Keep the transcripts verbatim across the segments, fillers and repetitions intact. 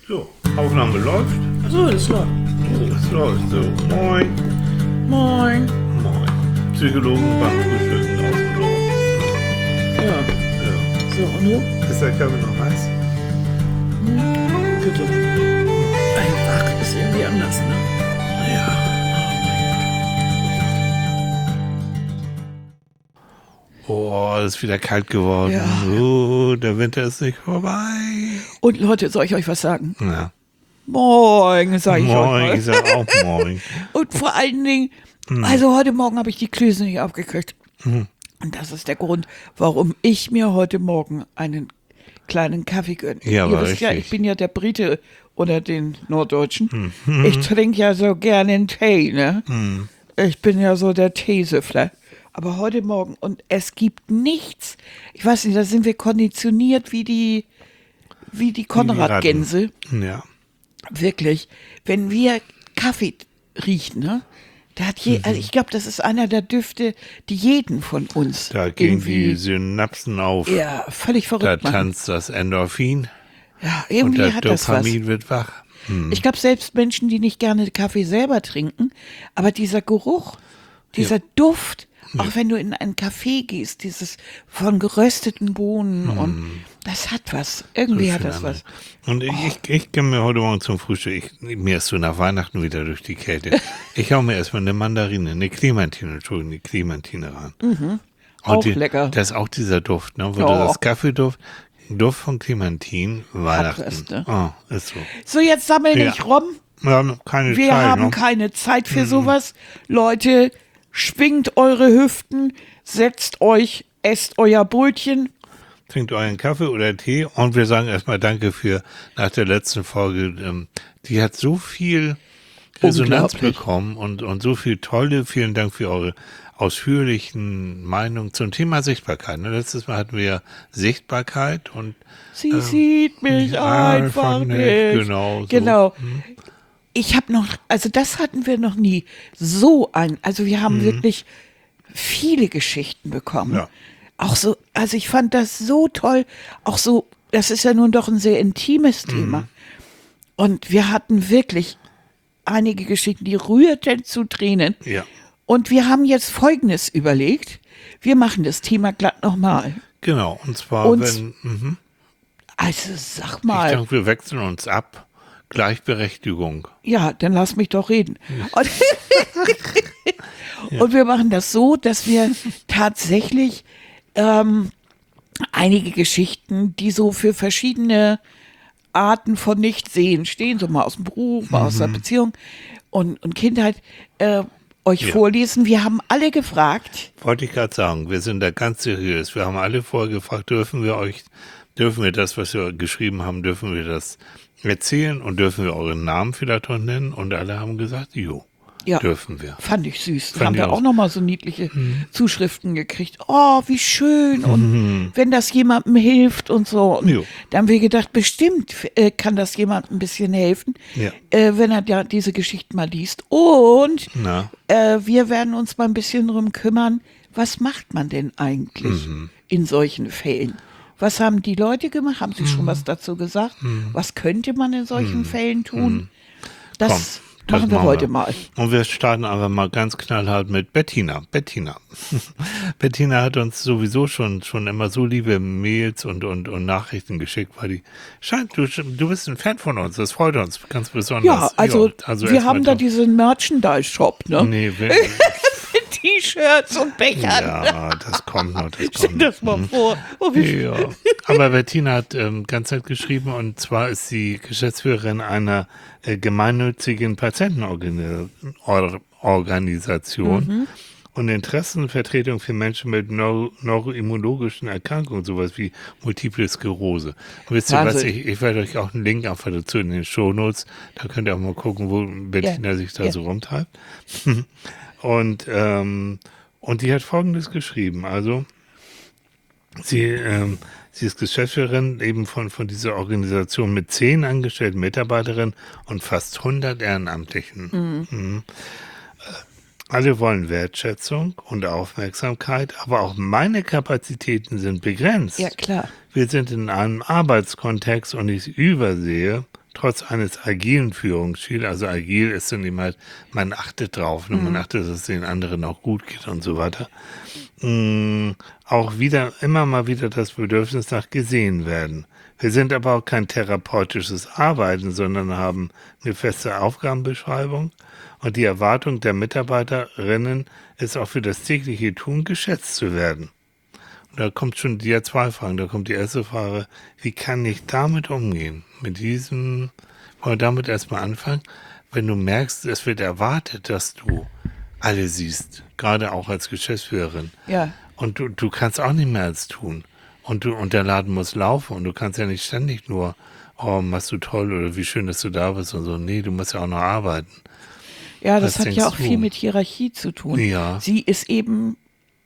So, Aufnahme läuft. So, das läuft. So, es läuft. So, moin. Moin. Moin. Psychologen beim Frühstücken aus dem Dorf. Ja. Ja. So, und nun? Ist der Kaffee noch heiß? Bitte. Einfach ist irgendwie anders, ne? Ja. Oh, es ist wieder kalt geworden. Ja. Oh, der Winter ist nicht vorbei. Und Leute, soll ich euch was sagen? Ja. Moin, sag ich Moin, euch ich mal. sag auch moin. Und vor allen Dingen, also heute Morgen habe ich die Klöße nicht aufgekriegt. Und das ist der Grund, warum ich mir heute Morgen einen kleinen Kaffee gönne. Ja, Ihr aber wisst ja, richtig. ich bin ja der Brite oder den Norddeutschen. Ich trinke ja so gerne einen Tee, ne? Ich bin ja so der Teesüffler. Aber heute Morgen, und es gibt nichts, ich weiß nicht, da sind wir konditioniert wie die, wie die Konrad-Gänse. Ja. Wirklich, wenn wir Kaffee riechen, ne? Da hat je, also ich glaube, das ist einer der Düfte, die jeden von uns Da gehen irgendwie, die Synapsen auf. ja, völlig Da verrückt machen. tanzt das Endorphin Ja, und irgendwie das hat das was. Dopamin wird wach. Ich glaube, selbst Menschen, die nicht gerne Kaffee selber trinken, aber dieser Geruch, dieser Duft, auch wenn du in einen Café gehst, dieses von gerösteten Bohnen und das hat was. Irgendwie hat das was. Und ich, ich, ich gehe mir heute Morgen zum Frühstück, ich, mir ist so nach Weihnachten wieder durch die Kälte. Ich hau mir erstmal eine Mandarine, eine Clementine, Entschuldigung, eine Clementine ran. Und Auch die, lecker. Das ist auch dieser Duft, ne? Wo Ja. du das Kaffeeduft, Duft von Clementin, Weihnachten. was, ne? Oh, ist so. So, jetzt sammel Ja. nicht rum. Wir haben keine Wir Zeit, haben ne? keine Zeit für sowas. Leute, schwingt eure Hüften, setzt euch, esst euer Brötchen. Trinkt euren Kaffee oder Tee und wir sagen erstmal Danke für nach der letzten Folge. Ähm, die hat so viel Resonanz Unglaublich. bekommen und, und so viel tolle. Vielen Dank für eure ausführlichen Meinungen zum Thema Sichtbarkeit. Ne? Letztes Mal hatten wir Sichtbarkeit und Sie sieht mich ja, einfach einfach nicht. nicht, genau so. Genau. Ich habe noch, also das hatten wir noch nie. So ein, also wir haben wirklich viele Geschichten bekommen. Ja. Auch so, also ich fand das so toll. Auch so, das ist ja nun doch ein sehr intimes Thema. Und wir hatten wirklich einige Geschichten, die rührten zu Tränen. ja, Und wir haben jetzt Folgendes überlegt. Wir machen das Thema glatt nochmal. genau. Und zwar, Und- wenn, mhm. Also sag ich mal. denke, wir wechseln uns ab. Gleichberechtigung. Ja, dann lass mich doch reden. Und, und wir machen das so, dass wir tatsächlich ähm, einige Geschichten, die so für verschiedene Arten von Nichtsehen stehen, so mal aus dem Beruf, mal aus der Beziehung und, und Kindheit, äh, euch Ja. vorlesen. Wir haben alle gefragt, Wollte ich gerade sagen, wir sind da ganz seriös. Wir haben alle vorher gefragt, dürfen wir euch, dürfen wir das, was wir geschrieben haben, dürfen wir das erzählen und dürfen wir euren Namen vielleicht auch nennen? Und alle haben gesagt, jo, ja, dürfen wir. fand ich süß. Fand haben ich wir auch. auch nochmal so niedliche Zuschriften gekriegt. Oh, wie schön. Und wenn das jemandem hilft und so. Und Jo. da haben wir gedacht, bestimmt äh, kann das jemandem ein bisschen helfen, Ja. äh, wenn er ja diese Geschichten mal liest. Und Na, äh, wir werden uns mal ein bisschen drum kümmern, was macht man denn eigentlich in solchen Fällen? Was haben die Leute gemacht? Haben sie schon was dazu gesagt? Was könnte man in solchen Fällen tun? Das komm. das machen wir heute mal. Und wir starten einfach mal ganz knallhart mit Bettina. Bettina. Bettina hat uns sowieso schon, schon immer so liebe Mails und, und, und Nachrichten geschickt, weil die scheint, du, du bist ein Fan von uns, das freut uns ganz besonders. Ja, also, Ja, also wir erstmal haben da top. diesen Merchandise-Shop, ne? Nee, wir, Mit T-Shirts und Bechern. ja, das kommt noch, das Stell kommt dir das noch. mal vor. Oh, wie Ja, aber Bettina hat ähm, ganz nett geschrieben und zwar ist sie Geschäftsführerin einer äh, gemeinnützigen Patientenorganisation Mhm. und Interessenvertretung für Menschen mit neuro neuroimmunologischen Erkrankungen, sowas wie Multiple Sklerose. Und wisst ihr was, Wahnsinn. ich, ich werde euch auch einen Link einfach dazu in den Shownotes, da könnt ihr auch mal gucken, wo Bettina Ja, sich da ja. so rumtreibt. und, ähm, und die hat Folgendes geschrieben, also Sie, ähm, sie ist Geschäftsführerin eben von, von dieser Organisation mit zehn angestellten Mitarbeiterinnen und fast hundert Ehrenamtlichen. Mhm. Äh, Alle wollen Wertschätzung und Aufmerksamkeit, aber auch meine Kapazitäten sind begrenzt. Ja, klar. Wir sind in einem Arbeitskontext und ich übersehe trotz eines agilen Führungsstils, also agil ist dann eben halt, man achtet drauf, ne? Man achtet, dass es den anderen auch gut geht und so weiter, mh, auch wieder, immer mal wieder das Bedürfnis nach gesehen werden. Wir sind aber auch kein therapeutisches Arbeiten, sondern haben eine feste Aufgabenbeschreibung und die Erwartung der Mitarbeiterinnen ist auch für das tägliche Tun geschätzt zu werden. Und da kommt schon die ja zwei Fragen. Da kommt die erste Frage, wie kann ich damit umgehen? Mit diesem, wollen wir damit erstmal anfangen? Wenn du merkst, es wird erwartet, dass du alle siehst, gerade auch als Geschäftsführerin. Ja. Und du, du kannst auch nicht mehr als tun. Und du, und der Laden muss laufen und du kannst ja nicht ständig nur, oh, machst du toll oder wie schön, dass du da bist und so. Nee, du musst ja auch noch arbeiten. Ja, das Was hat ja auch denkst du? viel mit Hierarchie zu tun. Ja. Sie ist eben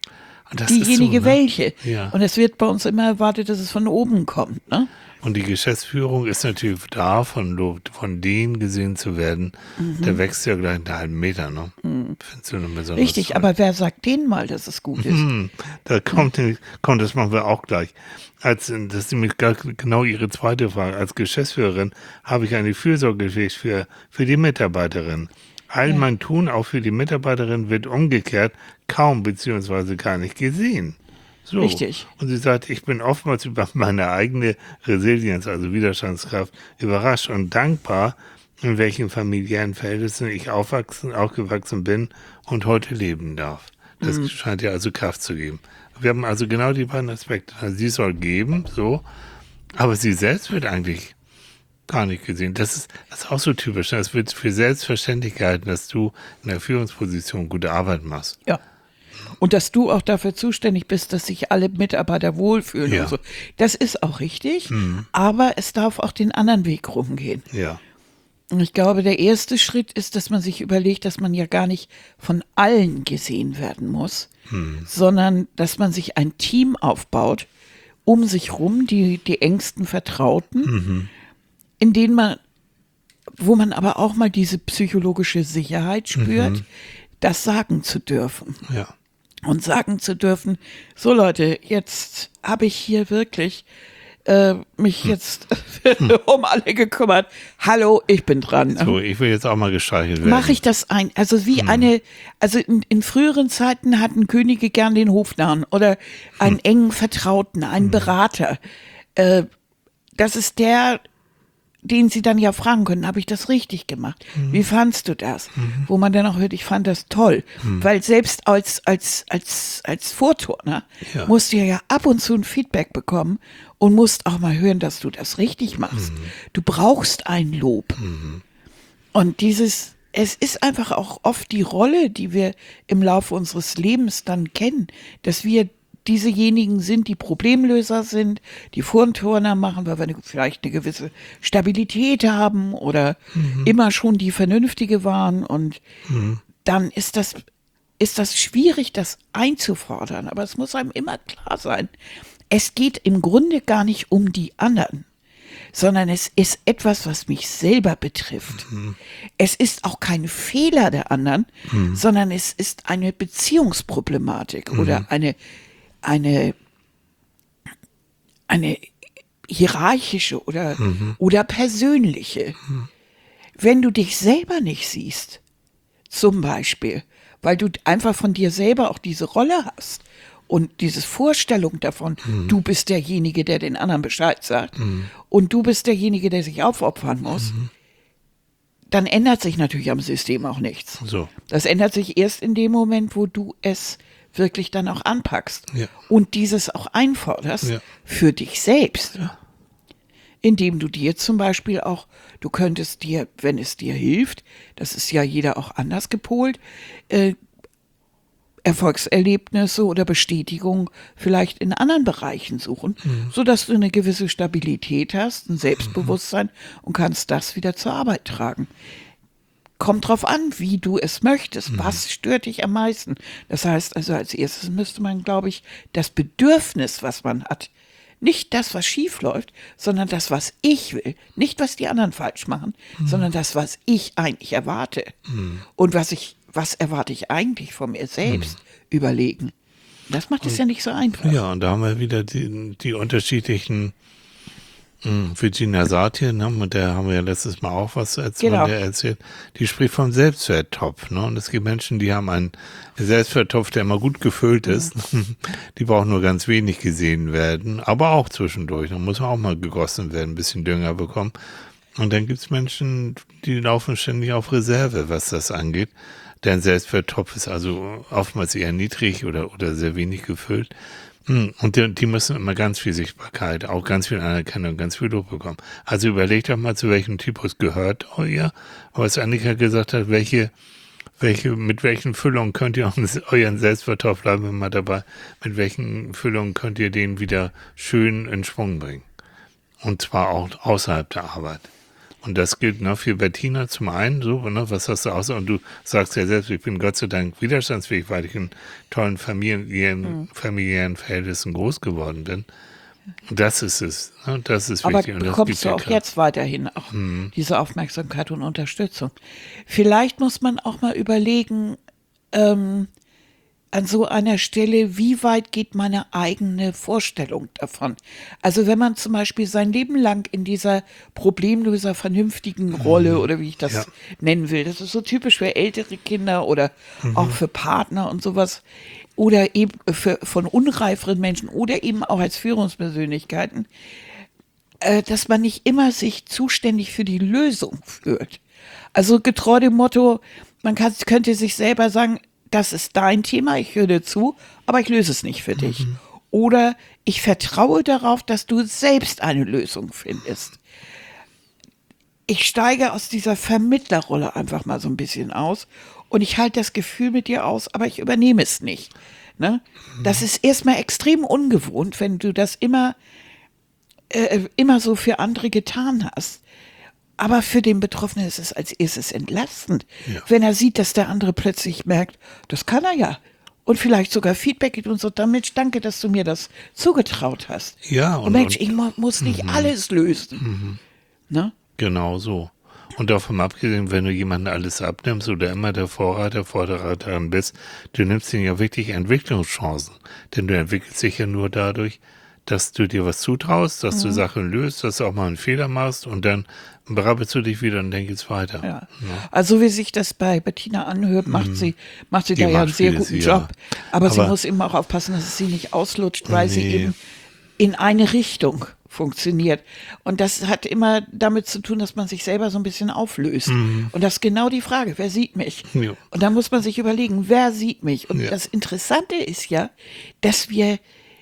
Und das ist diejenige so, ne? welche. Ja. Und es wird bei uns immer erwartet, dass es von oben kommt, ne? Und die Geschäftsführung ist natürlich da, von, von denen gesehen zu werden. Mhm. Der wächst ja gleich einen halben Meter, ne? Mhm. Findest du eine besonders Richtig, toll. aber wer sagt denen mal, dass es gut ist? Hm, da kommt, kommt, das machen wir auch gleich. Als, das ist nämlich gar- genau Ihre zweite Frage. Als Geschäftsführerin habe ich eine Fürsorgepflicht für, für die Mitarbeiterin. All Ja. mein Tun auch für die Mitarbeiterin wird umgekehrt kaum beziehungsweise gar nicht gesehen. So. Richtig. Und sie sagt, ich bin oftmals über meine eigene Resilienz, also Widerstandskraft, überrascht und dankbar, in welchen familiären Verhältnissen ich aufwachsen, aufgewachsen bin und heute leben darf. Das Mhm. scheint ja also Kraft zu geben. Wir haben also genau die beiden Aspekte. Also sie soll geben, so, aber sie selbst wird eigentlich gar nicht gesehen. Das ist, das ist auch so typisch. Es wird für selbstverständlich gehalten, dass du in der Führungsposition gute Arbeit machst. Ja. Und dass du auch dafür zuständig bist, dass sich alle Mitarbeiter wohlfühlen Ja. und so. Das ist auch richtig, Mhm. aber es darf auch den anderen Weg rumgehen. Ja. Und ich glaube, der erste Schritt ist, dass man sich überlegt, dass man ja gar nicht von allen gesehen werden muss, sondern dass man sich ein Team aufbaut, um sich rum, die, die engsten Vertrauten, in denen man, wo man aber auch mal diese psychologische Sicherheit spürt, das sagen zu dürfen. Ja. Und sagen zu dürfen, so Leute, jetzt habe ich hier wirklich äh, mich jetzt um alle gekümmert. Hallo, ich bin dran. So, ich will jetzt auch mal gestreichelt werden. Mache ich das ein, also wie eine, also in, in früheren Zeiten hatten Könige gern den Hofnarren oder einen engen Vertrauten, einen Berater. Äh, das ist der, den sie dann ja fragen können, habe ich das richtig gemacht? Wie fandst du das? Wo man dann auch hört, ich fand das toll. Weil selbst als, als, als, als Vorturner Ja. musst du ja ab und zu ein Feedback bekommen und musst auch mal hören, dass du das richtig machst. Du brauchst ein Lob. Und dieses, es ist einfach auch oft die Rolle, die wir im Laufe unseres Lebens dann kennen, dass wir diesejenigen sind, die Problemlöser sind, die Vorturner machen, weil wir eine, vielleicht eine gewisse Stabilität haben oder immer schon die Vernünftige waren. Und dann ist das, ist das schwierig, das einzufordern. Aber es muss einem immer klar sein, es geht im Grunde gar nicht um die anderen, sondern es ist etwas, was mich selber betrifft. Es ist auch kein Fehler der anderen, sondern es ist eine Beziehungsproblematik oder eine, eine, eine hierarchische oder, oder persönliche. Wenn du dich selber nicht siehst, zum Beispiel, weil du einfach von dir selber auch diese Rolle hast und diese Vorstellung davon, du bist derjenige, der den anderen Bescheid sagt und du bist derjenige, der sich aufopfern muss, dann ändert sich natürlich am System auch nichts. So. Das ändert sich erst in dem Moment, wo du es wirklich dann auch anpackst Ja. und dieses auch einforderst Ja. für dich selbst. Indem du dir zum Beispiel auch, du könntest dir, wenn es dir hilft, das ist ja jeder auch anders gepolt, äh, Erfolgserlebnisse oder Bestätigung vielleicht in anderen Bereichen suchen, sodass du eine gewisse Stabilität hast, ein Selbstbewusstsein und kannst das wieder zur Arbeit tragen. Kommt drauf an, wie du es möchtest. Was stört dich am meisten? Das heißt also, als erstes müsste man, glaube ich, das Bedürfnis, was man hat, nicht das, was schief läuft, sondern das, was ich will. Nicht, was die anderen falsch machen, sondern das, was ich eigentlich erwarte. Und was ich, was erwarte ich eigentlich von mir selbst überlegen. Das macht es ja nicht so einfach. Ja, und da haben wir wieder die, die unterschiedlichen Mhm. Virginia Satir, ne, mit der haben wir ja letztes Mal auch was erzählt, Genau. von der erzählt. Die spricht vom Selbstwerttopf, ne? Und es gibt Menschen, die haben einen Selbstwerttopf, der immer gut gefüllt ist. Die brauchen nur ganz wenig gesehen werden, aber auch zwischendurch. Da muss man auch mal gegossen werden, ein bisschen Dünger bekommen. Und dann gibt's Menschen, die laufen ständig auf Reserve, was das angeht. Deren Selbstwerttopf ist also oftmals eher niedrig oder, oder sehr wenig gefüllt. Hm, Und die, die müssen immer ganz viel Sichtbarkeit, auch ganz viel Anerkennung, ganz viel Lob bekommen. Also überlegt doch mal, zu welchem Typus gehört ihr. Was Annika gesagt hat, welche, welche, mit welchen Füllungen könnt ihr euren Selbstwerttopf, bleiben wir mal dabei, mit welchen Füllungen könnt ihr den wieder schön in Schwung bringen. Und zwar auch außerhalb der Arbeit. Und das gilt ne, für Bettina zum einen, so, ne, was hast du außer, und du sagst ja selbst, ich bin Gott sei Dank widerstandsfähig, weil ich in tollen familiären, mhm. familiären Verhältnissen groß geworden bin. Das ist es, ne, das ist Aber wichtig. Und das bekommst du auch Kraft. jetzt weiterhin auch mhm. diese Aufmerksamkeit und Unterstützung. Vielleicht muss man auch mal überlegen, ähm, an so einer Stelle, wie weit geht meine eigene Vorstellung davon? Also wenn man zum Beispiel sein Leben lang in dieser problemloser, vernünftigen Rolle mhm. oder wie ich das ja. nennen will, das ist so typisch für ältere Kinder oder mhm. auch für Partner und sowas oder eben für, von unreiferen Menschen oder eben auch als Führungspersönlichkeiten, äh, dass man nicht immer sich zuständig für die Lösung fühlt. Also getreu dem Motto, man kann, könnte sich selber sagen, das ist dein Thema, ich höre dir zu, aber ich löse es nicht für dich. Mhm. Oder ich vertraue darauf, dass du selbst eine Lösung findest. Ich steige aus dieser Vermittlerrolle einfach mal so ein bisschen aus und ich halte das Gefühl mit dir aus, aber ich übernehme es nicht. Ne? Mhm. Das ist erstmal extrem ungewohnt, wenn du das immer, äh, immer so für andere getan hast. Aber für den Betroffenen ist es als erstes entlastend, ja. wenn er sieht, dass der andere plötzlich merkt, das kann er ja. Und vielleicht sogar Feedback gibt und so, Mensch, danke, dass du mir das zugetraut hast. Ja. Und, und Mensch, ich muss nicht mhm. alles lösen. Mhm. Ne? Genau so. Und davon abgesehen, wenn du jemanden alles abnimmst oder immer der Vorreiter, Vorreiterin bist, du nimmst ihnen ja wirklich Entwicklungschancen. Denn du entwickelst dich ja nur dadurch, dass du dir was zutraust, dass mhm. du Sachen löst, dass du auch mal einen Fehler machst und dann berappelst du dich wieder und dann geht's weiter. Ja. Ja. Also wie sich das bei Bettina anhört, macht mhm. sie, macht sie die da ja einen sehr guten sie, Job. Ja. Aber, Aber sie muss eben auch aufpassen, dass es sie nicht auslutscht, weil nee. sie eben in eine Richtung funktioniert. Und das hat immer damit zu tun, dass man sich selber so ein bisschen auflöst. Mhm. Und das ist genau die Frage, wer sieht mich? Ja. Und da muss man sich überlegen, wer sieht mich? Und ja. das Interessante ist ja, dass wir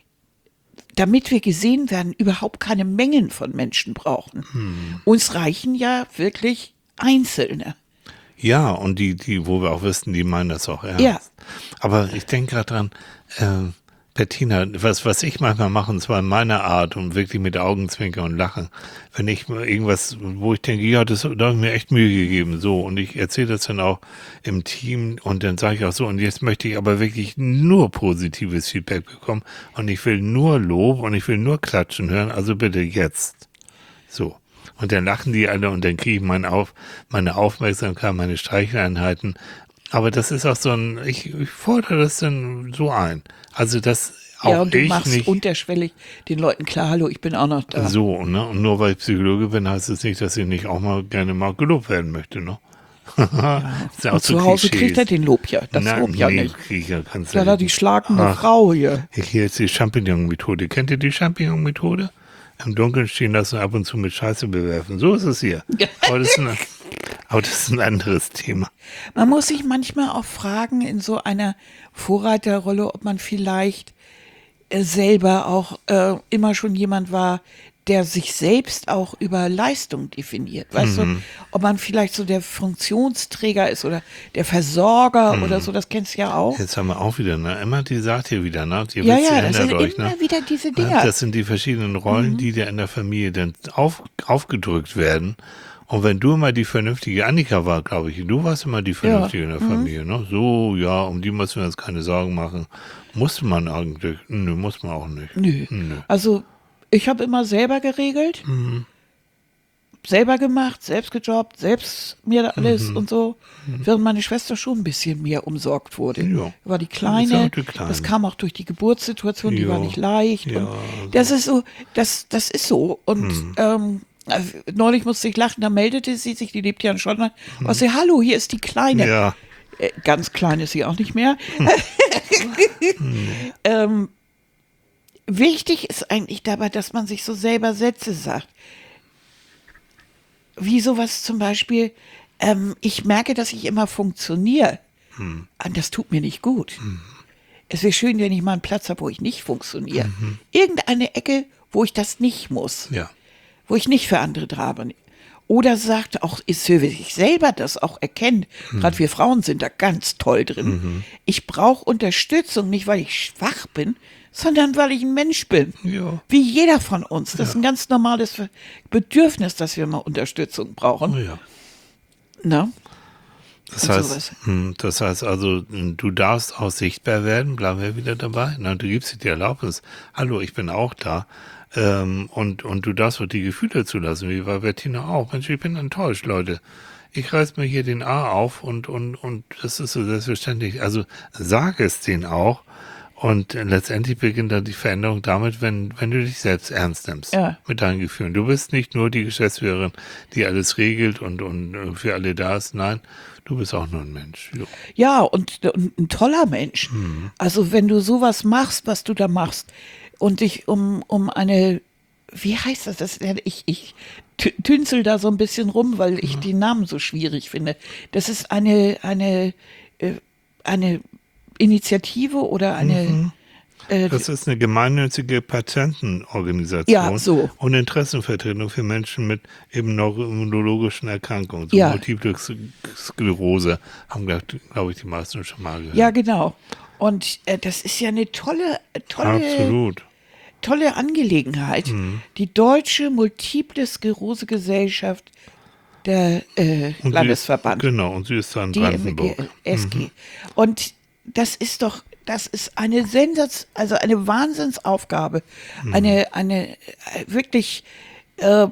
damit wir gesehen werden, überhaupt keine Mengen von Menschen brauchen. Hm. Uns reichen ja wirklich Einzelne. Ja, und die, die, wo wir auch wissen, die meinen das auch ernst. Ja. Aber ich denke gerade dran, äh, Bettina, was, was ich manchmal mache, und zwar in meiner Art und wirklich mit Augenzwinkern und Lachen, wenn ich mal irgendwas, wo ich denke, ja, das, da habe ich mir echt Mühe gegeben, so, und ich erzähle das dann auch im Team und dann sage ich auch so, und jetzt möchte ich aber wirklich nur positives Feedback bekommen und ich will nur Lob und ich will nur Klatschen hören, also bitte jetzt. So. Und dann lachen die alle und dann kriege ich meine, Auf, meine Aufmerksamkeit, meine Streicheleinheiten. Aber das ist auch so ein, ich, ich fordere das dann so ein. Also das auch ja, und du ich machst nicht unterschwellig den Leuten klar, hallo, ich bin auch noch da. So, ne? Und nur weil ich Psychologe bin, heißt es nicht, dass ich nicht auch mal gerne mal gelobt werden möchte, ne? Ja. Ist ja auch und zu Hause Klischees. Kriegt er den Lob ja, das Na, Lob ja nee, nicht. Ich ja, kannst ja da die schlagende Ach, Frau hier. Ich hier jetzt die Champignon-Methode. Kennt ihr die Champignon-Methode? Im Dunkeln stehen lassen und ab und zu mit Scheiße bewerfen. So ist es hier. Aber das ist ein, aber das ist ein anderes Thema. Man muss sich manchmal auch fragen, in so einer Vorreiterrolle, ob man vielleicht äh, selber auch äh, immer schon jemand war, der sich selbst auch über Leistung definiert. Weißt mhm. du, ob man vielleicht so der Funktionsträger ist oder der Versorger mhm. oder so, das kennst du ja auch. Jetzt haben wir auch wieder, ne? Immer die sagt hier wieder, ne? Die ja, ja, das sind euch, immer ne? wieder diese Dinger. Das sind die verschiedenen Rollen, mhm. die dir in der Familie dann auf, aufgedrückt werden. Und wenn du immer die vernünftige, Annika war, glaube ich, du warst immer die vernünftige ja. in der mhm. Familie, ne? So, ja, um die müssen wir uns keine Sorgen machen. Musste man eigentlich? Nö, muss man auch nicht. Nö. Nö. Also, ich habe immer selber geregelt. Mhm. selber gemacht, selbst gejobbt, selbst mir alles Mhm. und so, während meine Schwester schon ein bisschen mehr umsorgt wurde. Ja. War die Ist ja Kleine, auch die Kleine. das kam auch durch die Geburtssituation, die Ja. war nicht leicht. Ja, Und das ist so, das, das ist so. Und Mhm. ähm, also, neulich musste ich lachen, da meldete sie sich, die lebt ja in Schottland, mhm. und sie, hallo, hier ist die Kleine. Ja. Äh, ganz klein ist sie auch nicht mehr. Mhm. ähm, wichtig ist eigentlich dabei, dass man sich so selber Sätze sagt. Wie sowas zum Beispiel, ähm, ich merke, dass ich immer funktioniere. Mhm. Und das tut mir nicht gut. Mhm. Es wäre schön, wenn ich mal einen Platz habe, wo ich nicht funktioniere. Mhm. Irgendeine Ecke, wo ich das nicht muss. Ja. Wo ich nicht für andere da bin. Oder sagt auch, ist für sich selber das auch erkennt. Mhm. Gerade wir Frauen sind da ganz toll drin. Mhm. Ich brauche Unterstützung, nicht weil ich schwach bin, sondern weil ich ein Mensch bin. Ja. Wie jeder von uns. Das Ja. ist ein ganz normales Bedürfnis, dass wir mal Unterstützung brauchen. Oh ja. Na? Das Und heißt, sowas. hm, das heißt also, du darfst auch sichtbar werden, bleiben wir wieder dabei. Na, du gibst dir die Erlaubnis. Hallo, ich bin auch da. Ähm, und, und du darfst auch die Gefühle zulassen, wie bei Bettina auch. Mensch, ich bin enttäuscht, Leute. Ich reiß mir hier den A auf und, und, und das ist so selbstverständlich. Also sag es denen auch. Und letztendlich beginnt dann die Veränderung damit, wenn, wenn du dich selbst ernst nimmst. Ja. Mit deinen Gefühlen. Du bist nicht nur die Geschäftsführerin, die alles regelt und, und für alle da ist. Nein, du bist auch nur ein Mensch. Jo. Ja, und, und ein toller Mensch. Mhm. Also wenn du sowas machst, was du da machst, und dich um, um eine, wie heißt das? das ich, ich tü- tünzel da so ein bisschen rum, weil ich die Namen so schwierig finde. Das ist eine, eine, äh, eine Initiative oder eine, Mhm. äh, Das ist eine gemeinnützige Patientenorganisation Ja, so. und Interessenvertretung für Menschen mit eben neurologischen Erkrankungen. So Ja. Multiple Sklerose haben, glaube glaub ich, die meisten schon mal gehört. ja genau. Und äh, das ist ja eine tolle, tolle, Absolut. tolle Angelegenheit. Die Deutsche Multiple Sklerose Gesellschaft, der äh, Und Landesverband. Sie ist, genau, und sie ist da in D M G Brandenburg. S G. Und das ist doch, das ist eine Sensats, also eine Wahnsinnsaufgabe. Eine, eine äh, wirklich, äh,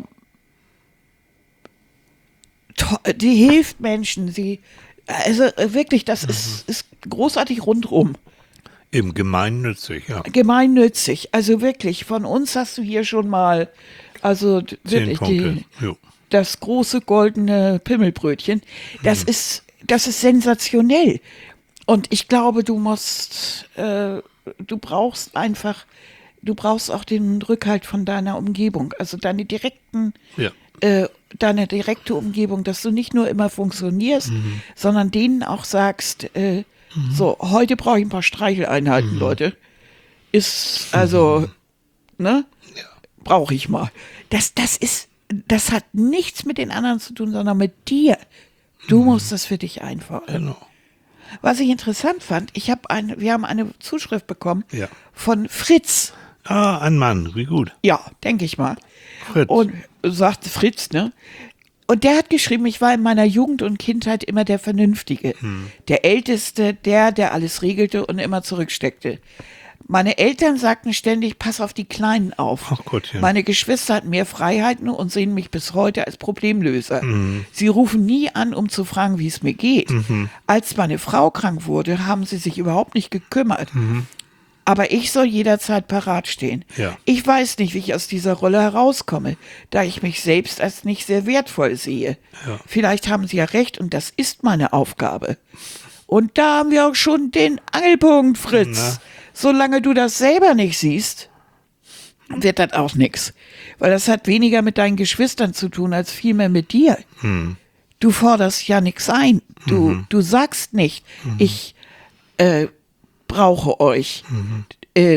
to- die hilft Menschen. Sie, also äh, wirklich, das ist, ist großartig rundrum. Eben gemeinnützig, ja. Gemeinnützig. Also wirklich, von uns hast du hier schon mal, also d- Zehn wirklich Punkte. die, Jo. das große goldene Pimmelbrötchen. Das ist, das ist sensationell. Und ich glaube, du musst, äh, du brauchst einfach, du brauchst auch den Rückhalt von deiner Umgebung, also deine direkten, Ja. äh, deine direkte Umgebung, dass du nicht nur immer funktionierst, sondern denen auch sagst, äh, so, heute brauche ich ein paar Streicheleinheiten, Leute. Ist, also, ne? Brauche ich mal. Das, das ist, das hat nichts mit den anderen zu tun, sondern mit dir. Du musst das für dich einfordern. Genau. Was ich interessant fand, ich habe eine, wir haben eine Zuschrift bekommen Ja. von Fritz. Ah, ein Mann, wie gut. Ja, denke ich mal. Fritz. Und sagt Fritz, ne? Und der hat geschrieben, ich war in meiner Jugend und Kindheit immer der Vernünftige. Der Älteste, der, der alles regelte und immer zurücksteckte. Meine Eltern sagten ständig, pass auf die Kleinen auf. Ach Gottchen. Meine Geschwister hatten mehr Freiheiten und sehen mich bis heute als Problemlöser. Sie rufen nie an, um zu fragen, wie es mir geht. Als meine Frau krank wurde, haben sie sich überhaupt nicht gekümmert. Aber ich soll jederzeit parat stehen. Ja. Ich weiß nicht, wie ich aus dieser Rolle herauskomme, da ich mich selbst als nicht sehr wertvoll sehe. Ja. Vielleicht haben Sie ja recht und das ist meine Aufgabe. Und da haben wir auch schon den Angelpunkt, Fritz. Na. Solange du das selber nicht siehst, wird das auch nix. Weil das hat weniger mit deinen Geschwistern zu tun, als vielmehr mit dir. Du forderst ja nichts ein. Du, du sagst nicht, ich äh, brauche euch. Äh,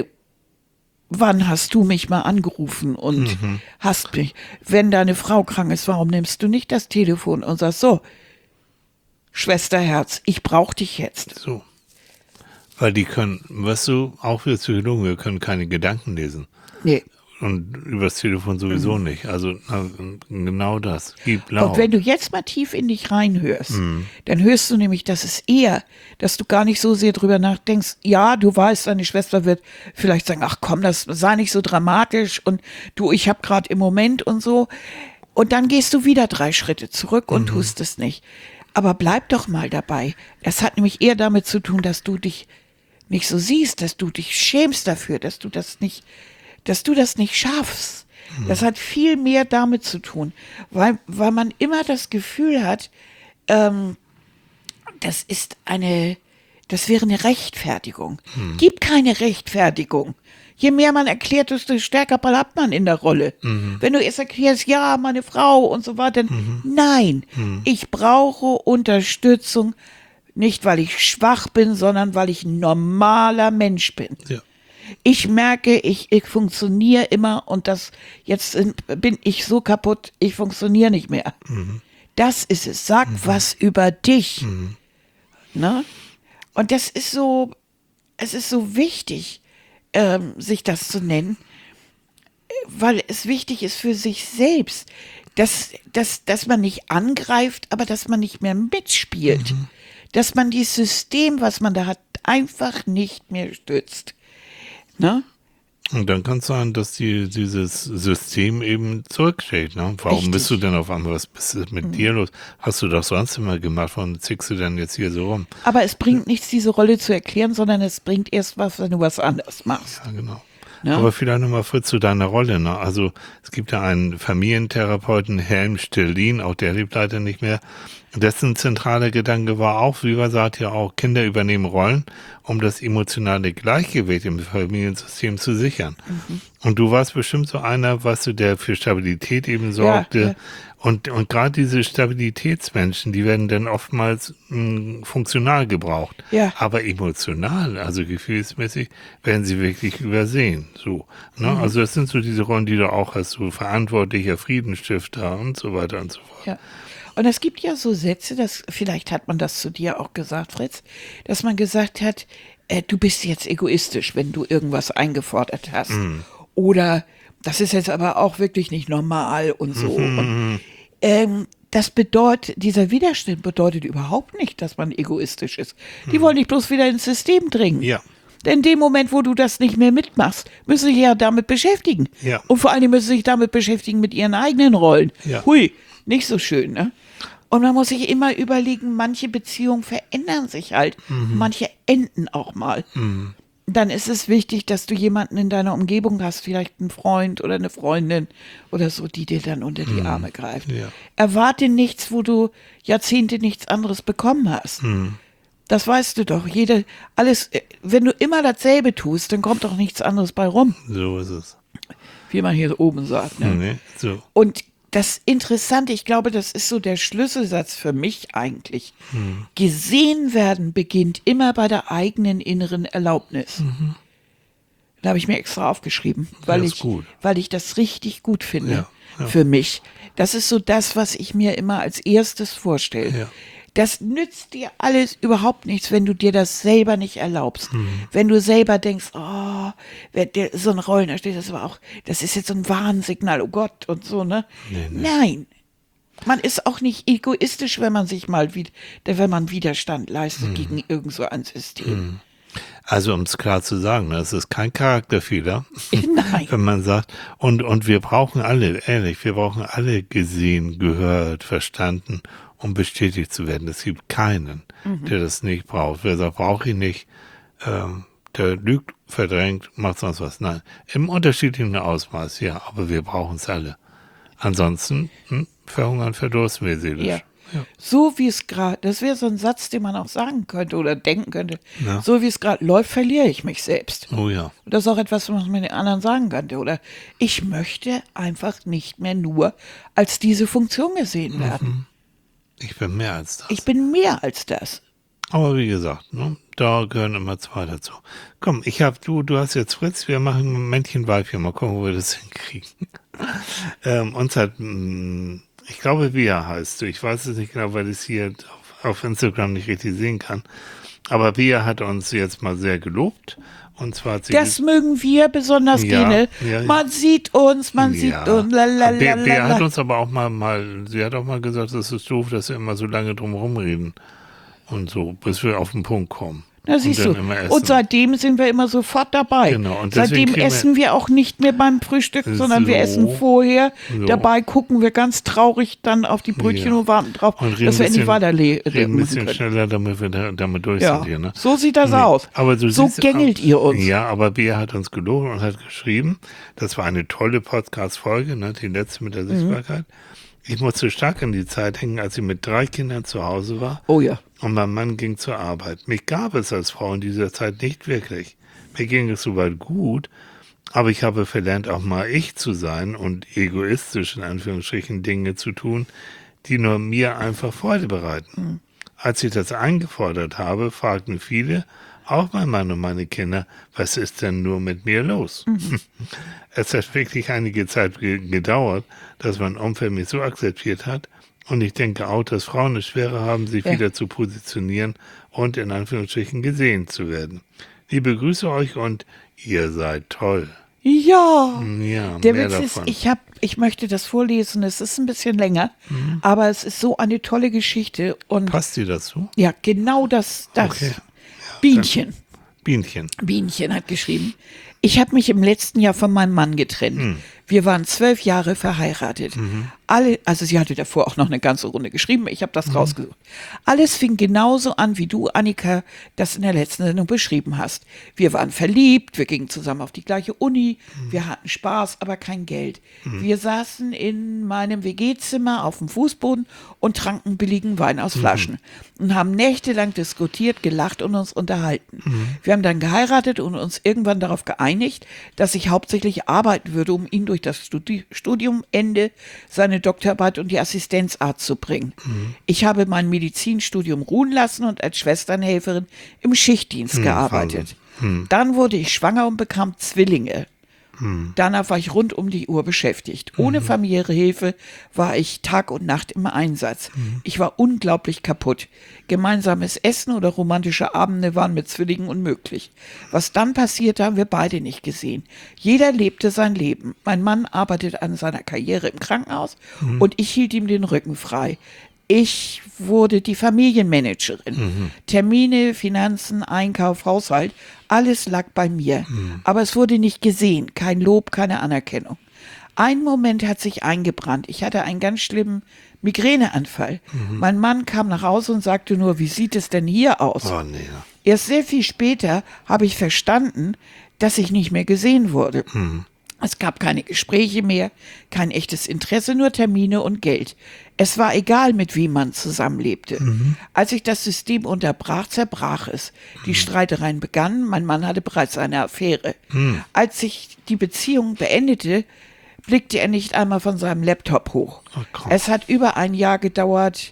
wann hast du mich mal angerufen und hast mich, wenn deine Frau krank ist, warum nimmst du nicht das Telefon und sagst so, Schwesterherz, ich brauche dich jetzt. So. Weil die können, weißt du, auch wir Psychologen, wir können keine Gedanken lesen. Nee. Und übers Telefon sowieso nicht. Also na, genau das. Gib laut. Und wenn du jetzt mal tief in dich reinhörst, dann hörst du nämlich, dass es eher, dass du gar nicht so sehr drüber nachdenkst, ja, du weißt, deine Schwester wird vielleicht sagen, ach komm, das sei nicht so dramatisch und du, ich habe gerade im Moment und so. Und dann gehst du wieder drei Schritte zurück und mhm. tust es nicht. Aber bleib doch mal dabei. Es hat nämlich eher damit zu tun, dass du dich nicht so siehst, dass du dich schämst dafür, dass du das nicht, dass du das nicht schaffst. Mhm. Das hat viel mehr damit zu tun, weil, weil man immer das Gefühl hat, ähm, das ist eine, das wäre eine Rechtfertigung. Mhm. Gibt keine Rechtfertigung. Je mehr man erklärt, desto stärker bleibt man in der Rolle. Mhm. Wenn du erst erklärst, ja, meine Frau und so weiter, mhm. nein, mhm. ich brauche Unterstützung, nicht weil ich schwach bin, sondern weil ich ein normaler Mensch bin. Ja. Ich merke, ich, ich funktioniere immer und das jetzt sind, bin ich so kaputt, ich funktioniere nicht mehr. Mhm. Das ist es. Sag mhm. was über dich. Mhm. Ne? Und das ist so, es ist so wichtig, ähm, sich das zu nennen, weil es wichtig ist für sich selbst, dass, dass, dass man nicht angreift, aber dass man nicht mehr mitspielt. Mhm. Dass man dieses System, was man da hat, einfach nicht mehr stützt. Ne? Und dann kann es sein, dass die, dieses System eben zurücksteht. Ne? Warum Richtig. Bist du denn auf einmal, was ist mit mhm. dir los? Hast du doch sonst immer gemacht, warum zickst du denn jetzt hier so rum? Aber es bringt nichts, diese Rolle zu erklären, sondern es bringt erst was, wenn du was anderes machst. Ja, genau. Ja. Aber vielleicht nochmal Fritz zu deiner Rolle. Ne? Also es gibt ja einen Familientherapeuten, Helm Stellin, auch der lebt leider nicht mehr. Dessen zentraler Gedanke war auch, wie man sagt ja auch, Kinder übernehmen Rollen, um das emotionale Gleichgewicht im Familiensystem zu sichern. Mhm. Und du warst bestimmt so einer, weißt du, der für Stabilität eben sorgte. Ja, ja. Und, und gerade diese Stabilitätsmenschen, die werden dann oftmals mh, funktional gebraucht. Ja. Aber emotional, also gefühlsmäßig, werden sie wirklich übersehen. So, ne? Mhm. Also das sind so diese Rollen, die du auch hast, so verantwortlicher Friedensstifter und so weiter und so fort. Ja. Und es gibt ja so Sätze, dass, vielleicht hat man das zu dir auch gesagt, Fritz, dass man gesagt hat, äh, du bist jetzt egoistisch, wenn du irgendwas eingefordert hast. Mm. Oder das ist jetzt aber auch wirklich nicht normal und so. Mm-hmm. Und, ähm, das bedeutet, dieser Widerstand bedeutet überhaupt nicht, dass man egoistisch ist. Die mm. wollen dich bloß wieder ins System dringen. Ja. Denn in dem Moment, wo du das nicht mehr mitmachst, müssen sie sich ja damit beschäftigen. Ja. Und vor allem müssen sie sich damit beschäftigen mit ihren eigenen Rollen. Ja. Hui, nicht so schön, ne? Und man muss sich immer überlegen, manche Beziehungen verändern sich halt, mhm. manche enden auch mal. Mhm. Dann ist es wichtig, dass du jemanden in deiner Umgebung hast, vielleicht einen Freund oder eine Freundin oder so, die dir dann unter die mhm. Arme greift. Ja. Erwarte nichts, wo du Jahrzehnte nichts anderes bekommen hast. Mhm. Das weißt du doch. Jede, alles, wenn du immer dasselbe tust, dann kommt doch nichts anderes bei rum. So ist es. Wie man hier oben sagt. Ne? Nee, so. Und das Interessante, ich glaube, das ist so der Schlüsselsatz für mich eigentlich. Hm. Gesehen werden beginnt immer bei der eigenen inneren Erlaubnis. Mhm. Da habe ich mir extra aufgeschrieben, weil, ich, weil ich das richtig gut finde ja, ja. für mich. Das ist so das, was ich mir immer als erstes vorstelle. Ja. Das nützt dir alles überhaupt nichts, wenn du dir das selber nicht erlaubst. Mhm. Wenn du selber denkst, oh, wer der, so ein Rollen, da steht das aber auch, das ist jetzt so ein Warnsignal, oh Gott und so, ne? Nee, nee. Nein. Man ist auch nicht egoistisch, wenn man sich mal, wenn man Widerstand leistet mhm. gegen irgend so ein System. Mhm. Also um es klar zu sagen, das ist kein Charakterfehler, Nein. wenn man sagt, und, und wir brauchen alle, ehrlich, wir brauchen alle gesehen, gehört, verstanden, um bestätigt zu werden. Es gibt keinen, mhm. der das nicht braucht. Wer sagt, brauche ich nicht, ähm, der lügt, verdrängt, macht sonst was. Nein, im unterschiedlichen Ausmaß, ja, aber wir brauchen es alle. Ansonsten hm, verhungern, verdursten wir seelisch. Ja. Ja. So wie es gerade, das wäre so ein Satz, den man auch sagen könnte oder denken könnte, ja. so wie es gerade läuft, verliere ich mich selbst. Oh ja. Und das ist auch etwas, was man den anderen sagen könnte. Oder ich möchte einfach nicht mehr nur als diese Funktion gesehen werden. Mhm. Ich bin mehr als das. Ich bin mehr als das. Aber wie gesagt, ne, da gehören immer zwei dazu. Komm, ich hab, du, du hast jetzt Fritz, wir machen ein Männchen-Weibchen, mal gucken, wo wir das hinkriegen. ähm, uns hat, mh, ich glaube, Bea heißt du. Ich weiß es nicht genau, weil ich es hier auf, auf Instagram nicht richtig sehen kann. Aber Bea hat uns jetzt mal sehr gelobt. Und zwar hat sie das mögen wir besonders ja, gerne. Ja, man sieht uns, man ja. sieht uns. Lalalala. Bea, Bea hat uns aber auch mal, mal, sie hat auch mal gesagt, das ist doof, dass wir immer so lange drum rumreden. Und so, bis wir auf den Punkt kommen. Na siehst du. Und seitdem sind wir immer sofort dabei. Genau. Und seitdem essen wir auch nicht mehr beim Frühstück, sondern so, wir essen vorher. So. Dabei gucken wir ganz traurig dann auf die Brötchen ja. und warten drauf, und dass wir endlich weiterleben können. Ein bisschen schneller, damit wir da, damit durch ja. sind hier. Ne? So sieht das nee. aus. Aber du so siehst, gängelt ihr uns. Ja, aber Bea hat uns gelogen und hat geschrieben, das war eine tolle Podcast-Folge, ne, die letzte mit der Sichtbarkeit. Mhm. Ich musste stark an die Zeit hängen, als ich mit drei Kindern zu Hause war. Oh ja. Und mein Mann ging zur Arbeit. Mich gab es als Frau in dieser Zeit nicht wirklich. Mir ging es soweit gut, aber ich habe verlernt, auch mal ich zu sein und egoistisch in Anführungsstrichen Dinge zu tun, die nur mir einfach Freude bereiten. Mhm. Als ich das eingefordert habe, fragten viele, auch mein Mann und meine Kinder, was ist denn nur mit mir los? Mhm. Es hat wirklich einige Zeit ge- gedauert, dass mein Umfeld mich so akzeptiert hat. Und ich denke auch, dass Frauen es schwerer haben, sich ja. wieder zu positionieren und in Anführungsstrichen gesehen zu werden. Liebe Grüße euch und ihr seid toll. Ja, ja der Witz ist, ich, hab, ich möchte das vorlesen, es ist ein bisschen länger, mhm. aber es ist so eine tolle Geschichte. Und passt dir das so? Ja, genau das. das. Okay. Bienchen. Bienchen. Bienchen hat geschrieben, ich habe mich im letzten Jahr von meinem Mann getrennt. Hm. Wir waren zwölf Jahre verheiratet. Mhm. Alle, also sie hatte davor auch noch eine ganze Runde geschrieben, ich habe das mhm. rausgesucht. Alles fing genauso an, wie du, Annika, das in der letzten Sendung beschrieben hast. Wir waren verliebt, wir gingen zusammen auf die gleiche Uni, mhm. wir hatten Spaß, aber kein Geld. Mhm. Wir saßen in meinem W G-Zimmer auf dem Fußboden und tranken billigen Wein aus Flaschen mhm. und haben nächtelang diskutiert, gelacht und uns unterhalten. Mhm. Wir haben dann geheiratet und uns irgendwann darauf geeinigt, dass ich hauptsächlich arbeiten würde, um ihn durch das Studi- Studiumende seine Doktorarbeit und die Assistenzarzt zu bringen. Mhm. Ich habe mein Medizinstudium ruhen lassen und als Schwesternhelferin im Schichtdienst mhm, gearbeitet. Mhm. Dann wurde ich schwanger und bekam Zwillinge. Mhm. Danach war ich rund um die Uhr beschäftigt. Ohne mhm. familiäre Hilfe war ich Tag und Nacht im Einsatz. Mhm. Ich war unglaublich kaputt. Gemeinsames Essen oder romantische Abende waren mit Zwillingen unmöglich. Was dann passierte, haben wir beide nicht gesehen. Jeder lebte sein Leben. Mein Mann arbeitet an seiner Karriere im Krankenhaus mhm. und ich hielt ihm den Rücken frei. Ich wurde die Familienmanagerin. Mhm. Termine, Finanzen, Einkauf, Haushalt, alles lag bei mir. Mhm. Aber es wurde nicht gesehen, kein Lob, keine Anerkennung. Ein Moment hat sich eingebrannt. Ich hatte einen ganz schlimmen Migräneanfall. Mhm. Mein Mann kam nach Hause und sagte nur, wie sieht es denn hier aus? Oh, nee. Erst sehr viel später habe ich verstanden, dass ich nicht mehr gesehen wurde. Mhm. Es gab keine Gespräche mehr, kein echtes Interesse, nur Termine und Geld. Es war egal, mit wem man zusammenlebte. Mhm. Als ich das System unterbrach, zerbrach es. Die mhm. Streitereien begannen, mein Mann hatte bereits eine Affäre. Mhm. Als sich die Beziehung beendete, blickte er nicht einmal von seinem Laptop hoch. Oh, es hat über ein Jahr gedauert,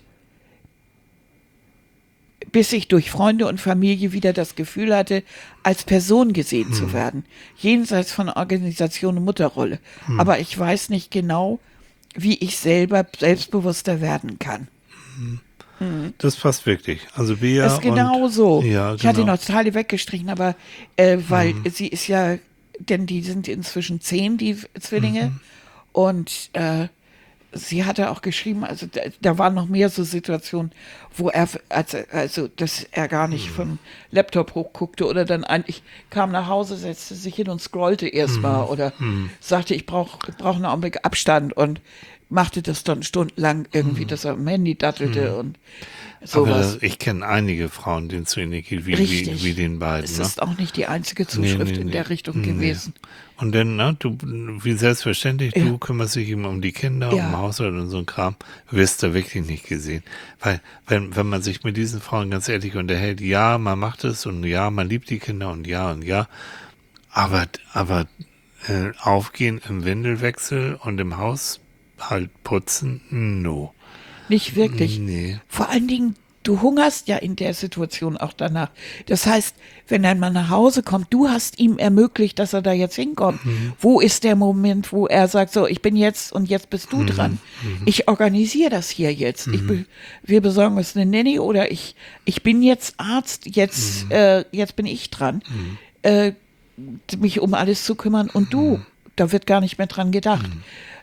bis ich durch Freunde und Familie wieder das Gefühl hatte, als Person gesehen hm. zu werden, jenseits von Organisation und Mutterrolle. Hm. Aber ich weiß nicht genau, wie ich selber selbstbewusster werden kann. Hm. Hm. Das passt wirklich. Also Bea ist genau und, so. Ja, ich genau. hatte noch Teile weggestrichen, aber äh, weil hm. sie ist ja, denn die sind inzwischen zehn, die Zwillinge, mhm. und äh, sie hatte auch geschrieben, also da, da waren noch mehr so Situationen, wo er, also, also dass er gar nicht mhm. vom Laptop hochguckte oder dann eigentlich kam nach Hause, setzte sich hin und scrollte erstmal mhm. oder mhm. sagte, ich brauche brauch einen Augenblick Abstand und machte das dann stundenlang irgendwie, mhm. dass er am Handy dattelte mhm. und sowas. Aber ich kenne einige Frauen, denen es so ähnlich geht wie, wie, wie den beiden. Es ne? ist auch nicht die einzige Zuschrift nee, nee, in der Richtung nee. gewesen. Und dann, na, du, wie selbstverständlich, ja. du kümmerst dich immer um die Kinder, ja. um Haushalt und so ein Kram, wirst da wirklich nicht gesehen. Weil, wenn, wenn man sich mit diesen Frauen ganz ehrlich unterhält, ja, man macht es und ja, man liebt die Kinder und ja und ja, aber, aber äh, aufgehen im Windelwechsel und im Haus halt putzen, no. Nicht wirklich. Nee. Vor allen Dingen, du hungerst ja in der Situation auch danach. Das heißt, wenn dein Mann nach Hause kommt, du hast ihm ermöglicht, dass er da jetzt hinkommt. Mhm. Wo ist der Moment, wo er sagt, so, ich bin jetzt und jetzt bist du mhm. dran. Mhm. Ich organisiere das hier jetzt. Mhm. Ich be- wir besorgen uns eine Nanny oder ich, ich bin jetzt Arzt, jetzt, mhm. äh, jetzt bin ich dran, mhm. äh, mich um alles zu kümmern und du, mhm. da wird gar nicht mehr dran gedacht. Mhm.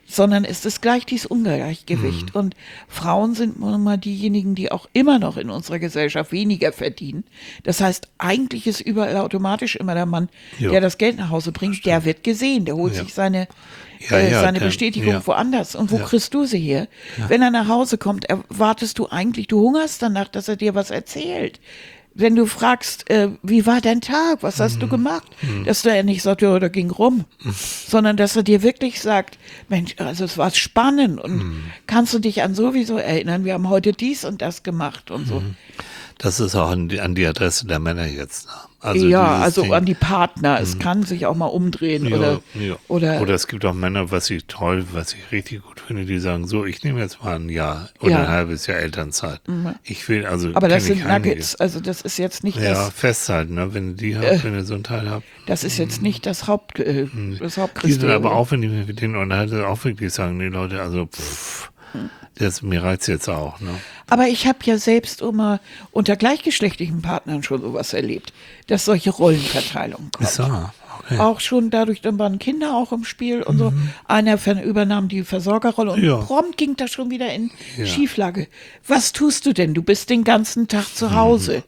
sondern es ist gleich dieses Ungleichgewicht. Und Frauen sind nun mal diejenigen, die auch immer noch in unserer Gesellschaft weniger verdienen. Das heißt, eigentlich ist überall automatisch immer der Mann, Jo. der das Geld nach Hause bringt, der wird gesehen, der holt Ja. sich seine, Ja, äh, ja, seine der- Bestätigung ja. woanders. Und wo Ja. kriegst du sie her? Wenn er nach Hause kommt, erwartest du eigentlich, du hungerst danach, dass er dir was erzählt. Wenn du fragst, äh, wie war dein Tag, was hast du gemacht, dass der nicht sagt, ja, da ging rum, sondern dass er dir wirklich sagt, Mensch, also es war spannend und kannst du dich an sowieso erinnern, wir haben heute dies und das gemacht und so. Das ist auch an die, an die Adresse der Männer jetzt. Ne? Also ja, dieses also Ding- an die Partner, es kann sich auch mal umdrehen Ja, oder, ja. oder, Oder es gibt auch Männer, was ich toll, was ich richtig gut finde, die sagen, so, ich nehme jetzt mal ein Jahr oder Ja. ein halbes Jahr Elternzeit. Ich will, also aber das kenn ich sind einige. Nuggets, also das ist jetzt nicht Ja, das, festhalten, ne? Wenn ihr die habt, wenn ihr so einen Teil habt. das ist jetzt nicht das Haupt, äh, das Die sind Hauptkriterium. aber auch, wenn ich mich mit denen unterhalte, auch wirklich sagen, nee Leute, also pff, das, mir reizt jetzt auch. Ne? Aber ich habe ja selbst immer unter gleichgeschlechtlichen Partnern schon sowas erlebt, dass solche Rollenverteilungen kommen. So, okay. Auch schon dadurch, dann waren Kinder auch im Spiel und so. Einer ver- übernahm die Versorgerrolle und Ja. prompt ging das schon wieder in Ja. Schieflage. Was tust du denn? Du bist den ganzen Tag zu Hause.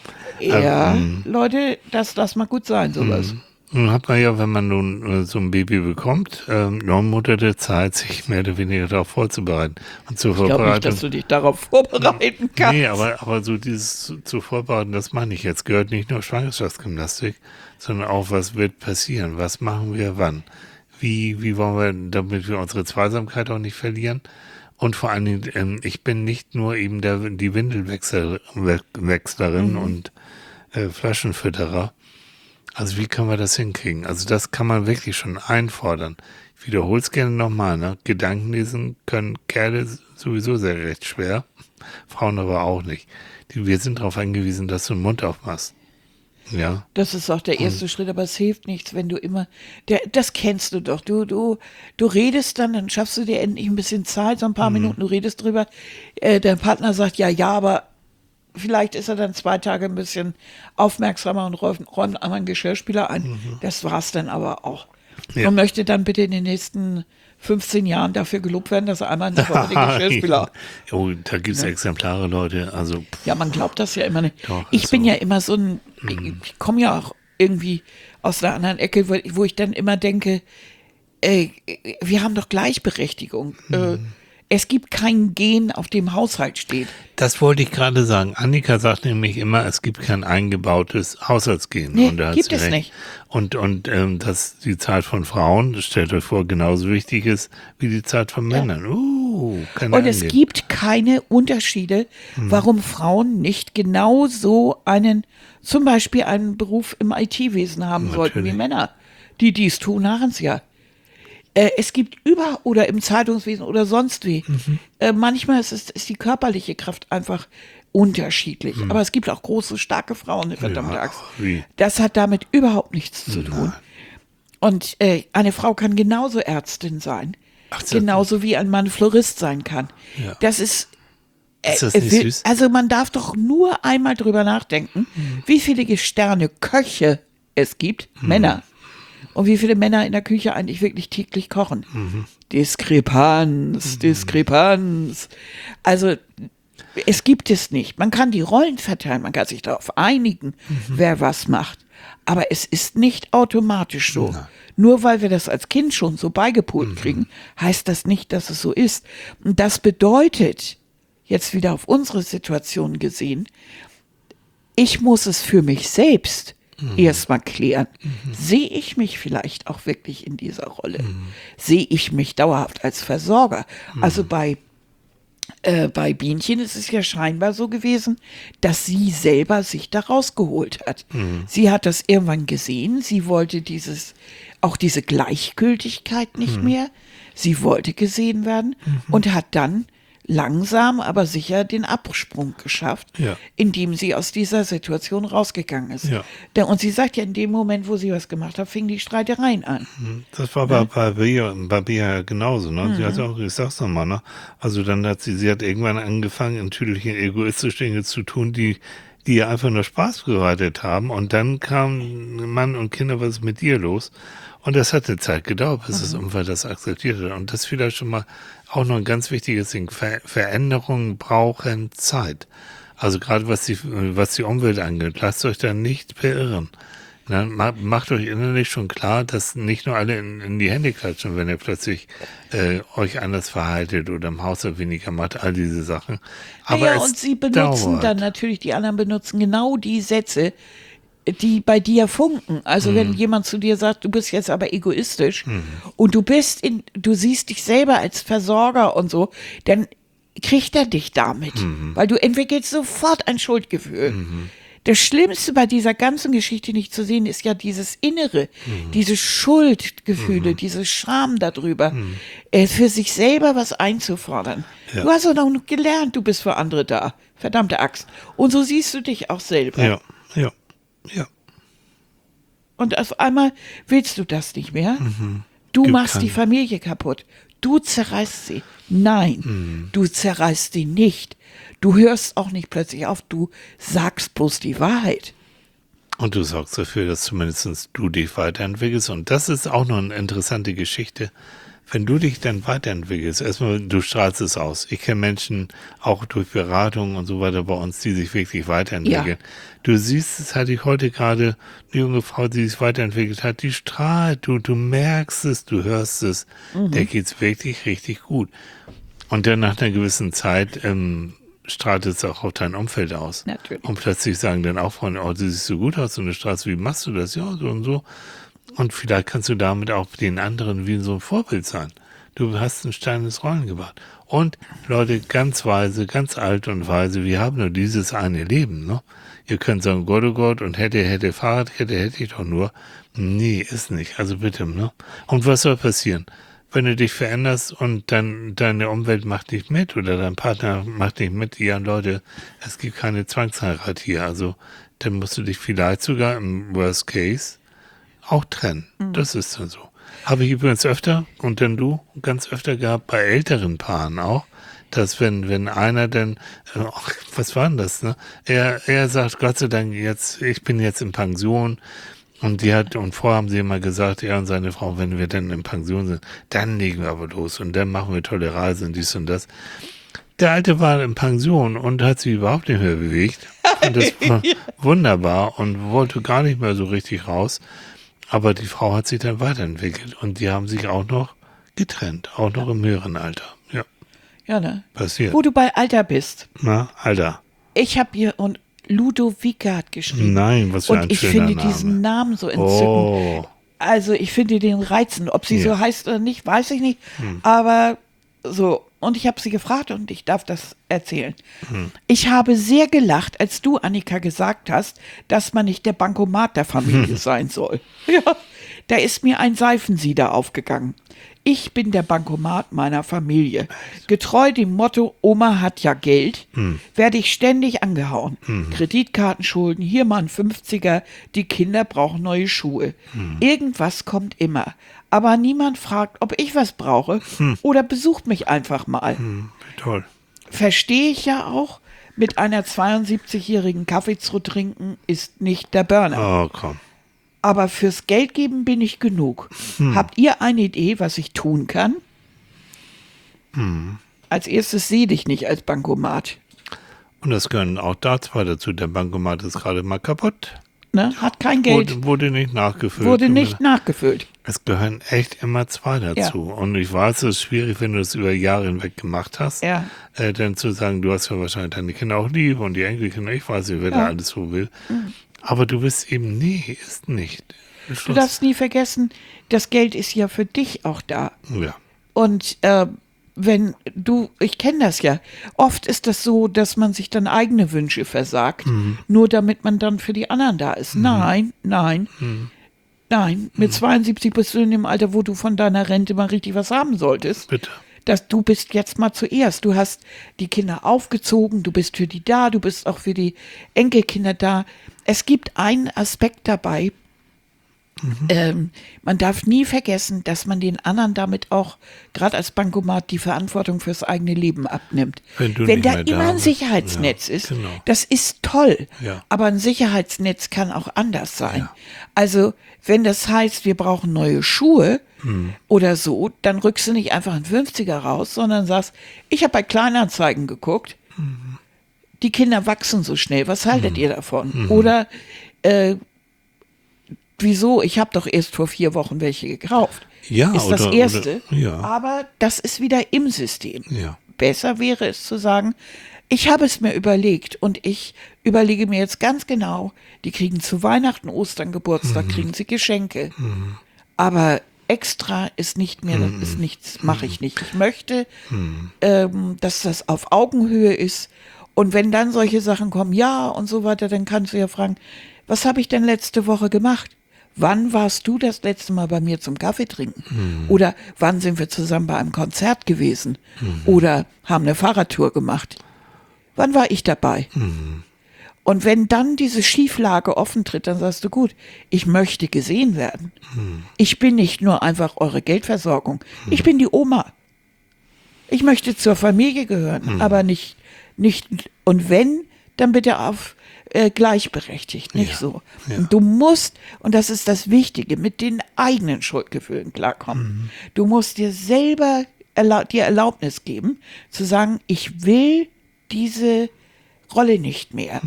Ja, Ähm, Leute, das lass mal gut sein, sowas. Nun hat man ja, wenn man nun äh, so ein Baby bekommt, ähm, neun Monate Zeit, sich mehr oder weniger darauf vorzubereiten und zu Ich glaube nicht, vorbereiten. dass du dich darauf vorbereiten kannst. Nee, aber, aber so dieses zu, zu vorbereiten, das meine ich jetzt, gehört nicht nur Schwangerschaftsgymnastik, sondern auch, was wird passieren, was machen wir wann, wie, wie wollen wir, damit wir unsere Zweisamkeit auch nicht verlieren. Und vor allen Dingen, ähm, ich bin nicht nur eben der, die Windelwechslerin Mhm. und äh, Flaschenfütterer. Also wie können wir das hinkriegen? Also das kann man wirklich schon einfordern. Ich wiederhole es gerne nochmal. Ne? Gedanken lesen können Kerle sowieso sehr recht schwer, Frauen aber auch nicht. Die, wir sind darauf angewiesen, dass du den Mund aufmachst. Ja, Das ist auch der erste Schritt, aber es hilft nichts, wenn du immer, der, das kennst du doch, du, du, du redest dann, dann schaffst du dir endlich ein bisschen Zeit, so ein paar Minuten, du redest drüber, äh, dein Partner sagt, ja, ja, aber vielleicht ist er dann zwei Tage ein bisschen aufmerksamer und räumt, räumt einmal einen Geschirrspüler ein, das war's dann aber auch. Ja. Und möchte dann bitte in den nächsten fünfzehn Jahren dafür gelobt werden, dass er einmal in der Woche den Geschirrspüler. Oh, da gibt es Exemplare, Leute. Also pff, Ja, man glaubt das ja immer nicht. Doch, ich ist bin so. ja immer so ein, ich, ich komme ja auch irgendwie aus einer anderen Ecke, wo, wo ich dann immer denke, äh, wir haben doch Gleichberechtigung. Äh, es gibt kein Gen, auf dem Haushalt steht. das wollte ich gerade sagen. Annika sagt nämlich immer, es gibt kein eingebautes Haushaltsgen. Nee, und da hat gibt sie es recht. nicht. Und, und ähm, dass die Zeit von Frauen, das stellt euch vor, genauso wichtig ist wie die Zeit von Männern. Uh, kann Und es angehen. gibt keine Unterschiede, warum Frauen nicht genauso einen, zum Beispiel einen Beruf im I T-Wesen haben sollten wie Natürlich. Männer. Die dies tun, machen es ja. Äh, es gibt über- oder im Zeitungswesen oder sonst wie. Äh, manchmal ist, es, ist die körperliche Kraft einfach unterschiedlich. Aber es gibt auch große, starke Frauen, verdammte Ja, Axt. wie? Das hat damit überhaupt nichts zu tun. Und äh, eine Frau kann genauso Ärztin sein. Ach, das- genauso wie ein Mann Florist sein kann. Ja. Das ist Ist das äh, nicht will- süß? Also man darf doch nur einmal drüber nachdenken, wie viele Sterne Köche es gibt, Männer, und wie viele Männer in der Küche eigentlich wirklich täglich kochen. Diskrepanz, Diskrepanz. Also es gibt es nicht. Man kann die Rollen verteilen, man kann sich darauf einigen, wer was macht. Aber es ist nicht automatisch so. Nur weil wir das als Kind schon so beigepolt kriegen, heißt das nicht, dass es so ist. Und das bedeutet, jetzt wieder auf unsere Situation gesehen, ich muss es für mich selbst erstmal klären. Sehe ich mich vielleicht auch wirklich in dieser Rolle? Sehe ich mich dauerhaft als Versorger? Also bei Äh, bei Bienchen ist es ja scheinbar so gewesen, dass sie selber sich da rausgeholt hat. Sie hat das irgendwann gesehen, sie wollte dieses, auch diese Gleichgültigkeit nicht mehr. Sie wollte gesehen werden und hat dann langsam, aber sicher den Absprung geschafft, Ja. indem sie aus dieser Situation rausgegangen ist. Ja. Da- Und sie sagt ja, in dem Moment, wo sie was gemacht hat, fingen die Streitereien an. Das war bei, bei, Bea, bei Bea ja genauso, ne? Sie hat auch, ich sag's nochmal, ne? Also dann hat sie, sie hat irgendwann angefangen, in Tüdelchen egoistische Dinge zu tun, die, die ihr einfach nur Spaß bereitet haben. Und dann kamen Mann und Kinder, was ist mit dir los? Und das hat eine Zeit gedauert, bis das Umfeld das akzeptiert hat. Und das ist vielleicht schon mal auch noch ein ganz wichtiges Ding. Ver Veränderungen brauchen Zeit. Also gerade was die, was die Umwelt angeht, lasst euch da nicht beirren. Na, macht euch innerlich schon klar, dass nicht nur alle in, in die Hände klatschen, wenn ihr plötzlich äh, euch anders verhaltet oder im Haushalt weniger macht, all diese Sachen. Aber ja, es und sie benutzen dauert. dann natürlich, die anderen benutzen genau die Sätze, die bei dir funken. Also wenn jemand zu dir sagt, du bist jetzt aber egoistisch und du bist in, du siehst dich selber als Versorger und so, dann kriegt er dich damit, weil du entwickelst sofort ein Schuldgefühl. Das Schlimmste bei dieser ganzen Geschichte nicht zu sehen, ist ja dieses Innere, mhm. diese Schuldgefühle, mhm. diese Scham darüber, mhm. äh, für sich selber was einzufordern. Ja. Du hast doch noch gelernt, du bist für andere da. Verdammte Axt. Und so siehst du dich auch selber. Ja, ja, ja. Und auf einmal willst du das nicht mehr. Mhm. Du Gibt machst keinen. die Familie kaputt. Du zerreißt sie. Nein, mhm. du zerreißt sie nicht. Du hörst auch nicht plötzlich auf, du sagst bloß die Wahrheit. Und du sorgst dafür, dass zumindest du dich weiterentwickelst. Und das ist auch noch eine interessante Geschichte. Wenn du dich dann weiterentwickelst, erstmal, du strahlst es aus. Ich kenne Menschen, auch durch Beratung und so weiter bei uns, die sich wirklich weiterentwickeln. Ja. Du siehst es, hatte ich heute gerade, eine junge Frau, die sich weiterentwickelt hat, die strahlt, du, du merkst es, du hörst es, mhm. der geht's wirklich richtig gut. Und dann nach einer gewissen Zeit, ähm, strahlt es auch auf dein Umfeld aus. Natürlich. Und plötzlich sagen dann auch Freunde, oh, du siehst so gut aus und du strahlst, wie machst du das? Ja, so und so. Und vielleicht kannst du damit auch den anderen wie so ein Vorbild sein. Du hast ein Stein ins Rollen gebracht. Und Leute, ganz weise, ganz alt und weise, wir haben nur dieses eine Leben, ne? Ihr könnt sagen, Gott, oh Gott, und hätte, hätte, Fahrrad, hätte, hätte ich doch nur. Nee, ist nicht. Also bitte, ne? Und was soll passieren? Wenn du dich veränderst und dann deine Umwelt macht nicht mit oder dein Partner macht nicht mit, ja Leute, es gibt keine Zwangsheirat hier, also dann musst du dich vielleicht sogar im Worst Case auch trennen. Mhm. Das ist dann so. Habe ich übrigens öfter, und dann du, ganz öfter gehabt, bei älteren Paaren auch, dass wenn, wenn einer dann, ach, was war denn das, ne? Er, er sagt, Gott sei Dank, jetzt, ich bin jetzt in Pension. Und die hat, und vorher haben sie immer gesagt, er und seine Frau, wenn wir dann in Pension sind, dann legen wir aber los und dann machen wir tolle Reisen und dies und das. Der Alte war in Pension und hat sich überhaupt nicht mehr bewegt. Und das war wunderbar und wollte gar nicht mehr so richtig raus. Aber die Frau hat sich dann weiterentwickelt und die haben sich auch noch getrennt, auch noch im höheren Alter. Ja, ja ne? Passiert. Wo du bei Alter bist. Na, Alter. Ich habe hier und Ludovica hat geschrieben. Nein, was für ein Und ich schöner finde Name. diesen Namen so entzückend. Oh. Also ich finde den reizend. Ob sie Ja. so heißt oder nicht, weiß ich nicht. Hm. Aber so. Und ich habe sie gefragt und ich darf das erzählen. Hm. Ich habe sehr gelacht, als du, Annika, gesagt hast, dass man nicht der Bankomat der Familie hm. sein soll. Ja, da ist mir ein Seifensieder aufgegangen. Ich bin der Bankomat meiner Familie. Getreu dem Motto, Oma hat ja Geld, hm. werde ich ständig angehauen. Hm. Kreditkartenschulden, hier mal ein fünfziger, die Kinder brauchen neue Schuhe. Hm. Irgendwas kommt immer. Aber niemand fragt, ob ich was brauche hm. oder besucht mich einfach mal. Hm. Toll. Verstehe ich ja auch, mit einer zweiundsiebzigjährigen Kaffee zu trinken, ist nicht der Burner. Oh, komm. Aber fürs Geld geben bin ich genug. Hm. Habt ihr eine Idee, was ich tun kann? Hm. Als erstes sehe dich nicht als Bankomat. Und das gehören auch da zwei dazu. Der Bankomat ist gerade mal kaputt. Ne? Hat kein Geld. Wurde, wurde nicht nachgefüllt. Wurde nicht nachgefüllt. Es gehören echt immer zwei dazu. Ja. Und ich weiß, es ist schwierig, wenn du es über Jahre hinweg gemacht hast, ja. äh, dann zu sagen, du hast ja wahrscheinlich deine Kinder auch lieb und die Enkelkinder, ich weiß nicht, wer ja. da alles so will. Mhm. Aber du bist eben, nee, ist nicht. Schluss. Du darfst nie vergessen, das Geld ist ja für dich auch da. Ja. Und äh, wenn du, ich kenne das ja, oft ist das so, dass man sich dann eigene Wünsche versagt, mhm. nur damit man dann für die anderen da ist. Mhm. Nein, nein, mhm. nein. Mit mhm. zweiundsiebzig bist du in dem Alter, wo du von deiner Rente mal richtig was haben solltest. Bitte. Dass du bist jetzt mal zuerst. Du hast die Kinder aufgezogen, du bist für die da, du bist auch für die Enkelkinder da. Es gibt einen Aspekt dabei, Ähm, man darf nie vergessen, dass man den anderen damit auch, gerade als Bankomat, die Verantwortung fürs eigene Leben abnimmt. Wenn du Wenn nicht da mehr da immer ein bist. Sicherheitsnetz Ja, ist, genau. das ist toll. Ja. Aber ein Sicherheitsnetz kann auch anders sein. Ja. Also, wenn das heißt, wir brauchen neue Schuhe Hm. oder so, dann rückst du nicht einfach einen fünfziger raus, sondern sagst, ich habe bei Kleinanzeigen geguckt, Mhm. die Kinder wachsen so schnell, was haltet ihr davon? Mhm. Oder äh, wieso? Ich habe doch erst vor vier Wochen welche gekauft. Ja, ist das oder- Erste. oder- ja. Aber das ist wieder im System. Ja. Besser wäre es zu sagen, ich habe es mir überlegt und ich überlege mir jetzt ganz genau, die kriegen zu Weihnachten, Ostern, Geburtstag, Mhm. kriegen sie Geschenke. Aber extra ist nicht mehr, das ist nichts, mache ich nicht. Ich möchte, ähm, dass das auf Augenhöhe ist. Und wenn dann solche Sachen kommen, ja und so weiter, dann kannst du ja fragen, was habe ich denn letzte Woche gemacht? Wann warst du das letzte Mal bei mir zum Kaffee trinken? Oder wann sind wir zusammen bei einem Konzert gewesen? Oder haben eine Fahrradtour gemacht? Wann war ich dabei? Und wenn dann diese Schieflage offen tritt, dann sagst du, gut, ich möchte gesehen werden. Ich bin nicht nur einfach eure Geldversorgung. Ich bin die Oma. Ich möchte zur Familie gehören, aber nicht, nicht, und wenn, dann bitte auf äh, gleichberechtigt, nicht Ja, so. ja. Und du musst, und das ist das Wichtige, mit den eigenen Schuldgefühlen klarkommen. Du musst dir selber erlau dir Erlaubnis geben, zu sagen, ich will diese Rolle nicht mehr.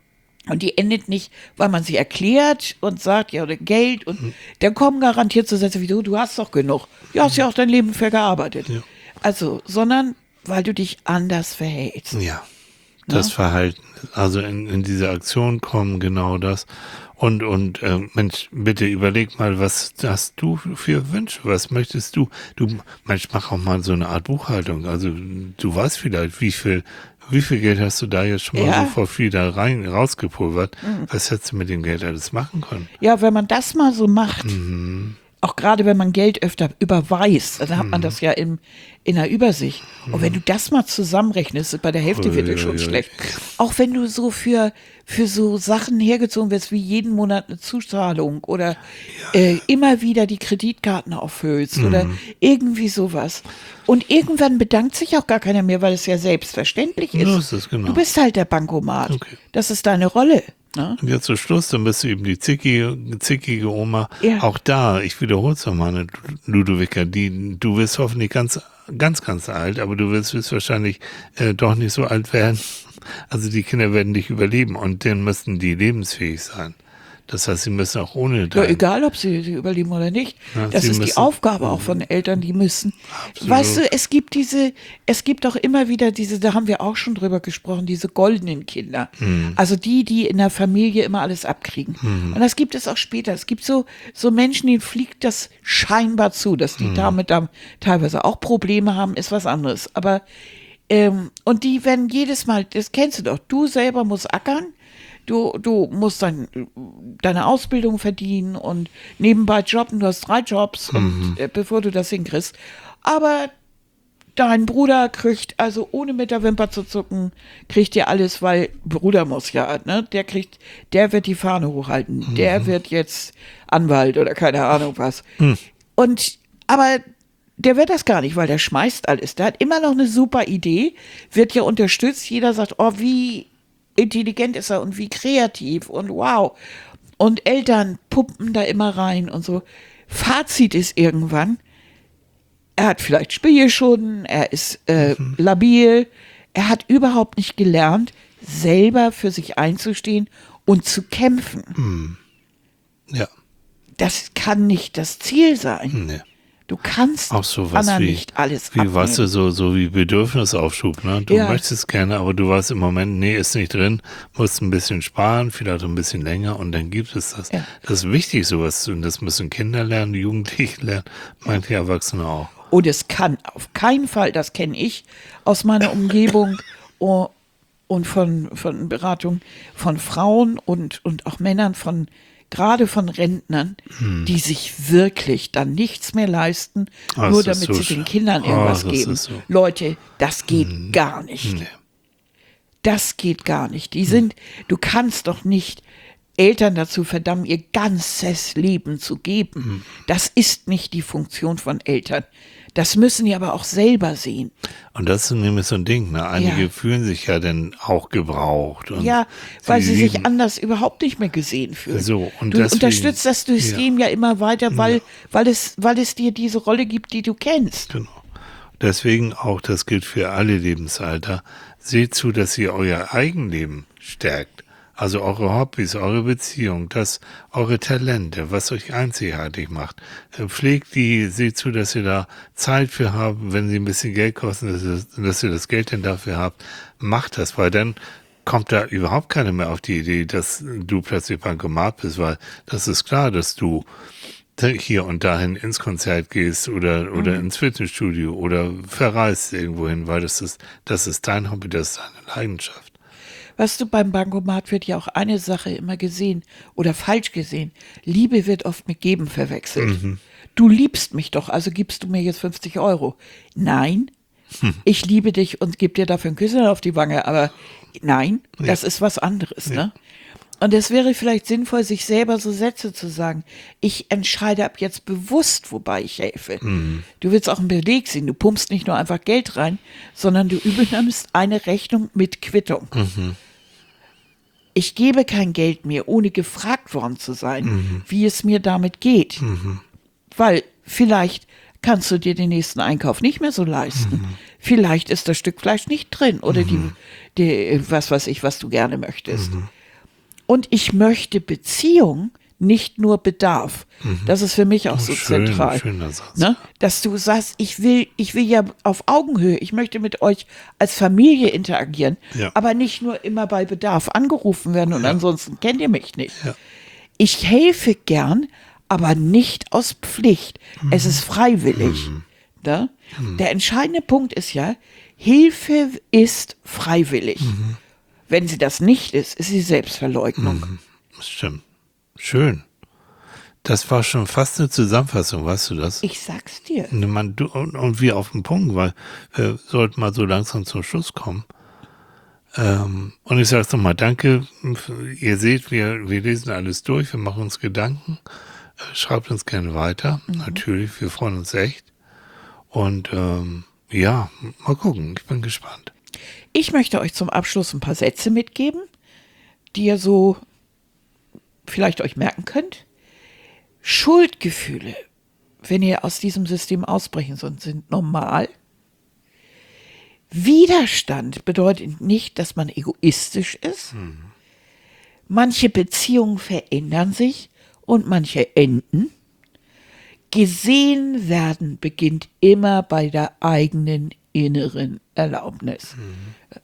Und die endet nicht, weil man sie erklärt und sagt, ja, oder Geld, und dann kommen garantiert so Sätze wie du, du hast doch genug. Du hast ja auch dein Leben für gearbeitet. Ja. Also, sondern weil du dich anders verhältst. Ja, das Ja. Verhalten, also in, in diese Aktion kommen, genau das. Und, und äh, Mensch, bitte überleg mal, was hast du für Wünsche? Was möchtest du? Du, Mensch, mach auch mal so eine Art Buchhaltung. Also du weißt vielleicht, wie viel, wie viel Geld hast du da jetzt schon mal Ja. so vor viel da rein rausgepulvert? Was hättest du mit dem Geld alles machen können? Ja, wenn man das mal so macht, auch gerade wenn man Geld öfter überweist, dann hat man das ja im, in der Übersicht. Und wenn du das mal zusammenrechnest, bei der Hälfte wird es schon Uiuiui. schlecht. Auch wenn du so für, für so Sachen hergezogen wirst, wie jeden Monat eine Zuzahlung oder äh, immer wieder die Kreditkarten auffüllst oder irgendwie sowas. Und irgendwann bedankt sich auch gar keiner mehr, weil es ja selbstverständlich ist. So ist es, genau. Du bist halt der Bankomat. Okay. Das ist deine Rolle. Ne? Und jetzt zum Schluss, dann bist du eben die zickige, zickige Oma. Ja. Auch da, ich wiederhole es nochmal, ne, Ludovica, die, du wirst hoffentlich ganz, ganz, ganz alt, aber du wirst, wirst wahrscheinlich äh, doch nicht so alt werden. Also die Kinder werden dich überleben und dann müssten die lebensfähig sein. Das heißt, sie müssen auch ohne Ja, dein, egal, ob sie, sie überleben oder nicht. Ja, das sie ist die müssen- Aufgabe auch von Eltern, die müssen. Absolut. Weißt du, es gibt diese, es gibt auch immer wieder diese, da haben wir auch schon drüber gesprochen, diese goldenen Kinder. Hm. Also die, die in der Familie immer alles abkriegen. Und das gibt es auch später. Es gibt so, so Menschen, denen fliegt das scheinbar zu, dass die Hm. damit dann teilweise auch Probleme haben, ist was anderes. Aber, ähm, und die werden jedes Mal, das kennst du doch, du selber musst ackern. Du, du musst dann deine Ausbildung verdienen und nebenbei jobben. Du hast drei Jobs, und, äh, bevor du das hinkriegst. Aber dein Bruder kriegt, also ohne mit der Wimper zu zucken, kriegt dir alles, weil Bruder muss ja, ne? Der kriegt, der wird die Fahne hochhalten. Der wird jetzt Anwalt oder keine Ahnung was. Und, aber der wird das gar nicht, weil der schmeißt alles. Der hat immer noch eine super Idee, wird ja unterstützt. Jeder sagt, oh, wie intelligent ist er und wie kreativ und wow. Und Eltern pumpen da immer rein und so. Fazit ist irgendwann, er hat vielleicht Spielschulden, er ist äh, labil, er hat überhaupt nicht gelernt, selber für sich einzustehen und zu kämpfen. ja, Das kann nicht das Ziel sein. ne. Du kannst Auch so was Anna wie, nicht alles wie abnehmen. weißt du, so, so wie Bedürfnisaufschub, ne? Du Ja. möchtest gerne, aber du weißt im Moment, nee, ist nicht drin, musst ein bisschen sparen, vielleicht ein bisschen länger und dann gibt es das. Ja. Das ist wichtig, sowas zu tun. Das müssen Kinder lernen, Jugendliche lernen, manche Erwachsene auch. Und es kann auf keinen Fall, das kenne ich aus meiner Umgebung oh, und von, von Beratung von Frauen und, und auch Männern, von gerade von Rentnern, Hm. die sich wirklich dann nichts mehr leisten, Ah, nur das ist damit so sie den schön. Kindern Ah, irgendwas das geben. ist so. Leute, das geht gar nicht. Nee. Das geht gar nicht. Die sind, du kannst doch nicht Eltern dazu verdammen, ihr ganzes Leben zu geben. Mhm. Das ist nicht die Funktion von Eltern. Das müssen die aber auch selber sehen. Und das ist nämlich so ein Ding, ne? Einige ja. fühlen sich ja dann auch gebraucht. Und ja, weil sie, sie sich anders überhaupt nicht mehr gesehen fühlen. So, und du deswegen, unterstützt das System ja, ja immer weiter, weil, ja. weil, es, weil es dir diese Rolle gibt, die du kennst. Genau. Deswegen auch, das gilt für alle Lebensalter. Seht zu, dass ihr euer Eigenleben stärkt. Also eure Hobbys, eure Beziehung, das, eure Talente, was euch einzigartig macht. Pflegt die, seht zu, dass ihr da Zeit für habt, wenn sie ein bisschen Geld kosten, dass ihr, dass ihr das Geld denn dafür habt. Macht das, weil dann kommt da überhaupt keiner mehr auf die Idee, dass du plötzlich Bankomat bist, weil das ist klar, dass du hier und dahin ins Konzert gehst oder, oder mhm. ins Fitnessstudio oder verreist irgendwo hin, weil das ist, das ist dein Hobby, das ist deine Leidenschaft. Weißt du, beim Bankomat wird ja auch eine Sache immer gesehen oder falsch gesehen. Liebe wird oft mit Geben verwechselt. Mhm. Du liebst mich doch, also gibst du mir jetzt fünfzig Euro. Nein, hm. ich liebe dich und gebe dir dafür ein Küsschen auf die Wange, aber nein, ja. das ist was anderes, ja. ne? Und es wäre vielleicht sinnvoll, sich selber so Sätze zu sagen. Ich entscheide ab jetzt bewusst, wobei ich helfe. Mhm. Du willst auch einen Beleg sehen. Du pumpst nicht nur einfach Geld rein, sondern du übernimmst eine Rechnung mit Quittung. Mhm. Ich gebe kein Geld mehr, ohne gefragt worden zu sein, mhm. wie es mir damit geht. Mhm. Weil vielleicht kannst du dir den nächsten Einkauf nicht mehr so leisten. Mhm. Vielleicht ist das Stück Fleisch nicht drin oder mhm. die, die, was weiß ich, was du gerne möchtest. Mhm. Und ich möchte Beziehung, nicht nur Bedarf. Mhm. Das ist für mich auch oh, so schön, zentral. Schöner Satz. Ne? Dass du sagst, ich will, ich will ja auf Augenhöhe, ich möchte mit euch als Familie interagieren, ja. aber nicht nur immer bei Bedarf angerufen werden und ja. ansonsten kennt ihr mich nicht. Ja. Ich helfe gern, aber nicht aus Pflicht. Mhm. Es ist freiwillig. Mhm. Ne? Mhm. Der entscheidende Punkt ist ja, Hilfe ist freiwillig. Mhm. Wenn sie das nicht ist, ist sie Selbstverleugnung. Mhm. Das stimmt. Schön. Das war schon fast eine Zusammenfassung, weißt du das? Ich sag's dir. Man, du, und, und wir auf den Punkt, weil wir sollten mal so langsam zum Schluss kommen. Ähm, und ich sag's nochmal, danke. Ihr seht, wir, wir lesen alles durch, wir machen uns Gedanken. Schreibt uns gerne weiter. Mhm. Natürlich, wir freuen uns echt. Und ähm, ja, mal gucken, ich bin gespannt. Ich möchte euch zum Abschluss ein paar Sätze mitgeben, die ihr so vielleicht euch merken könnt. Schuldgefühle, wenn ihr aus diesem System ausbrechen sollt, sind normal. Widerstand bedeutet nicht, dass man egoistisch ist. Mhm. Manche Beziehungen verändern sich und manche enden. Gesehen werden beginnt immer bei der eigenen inneren Erlaubnis. Mhm.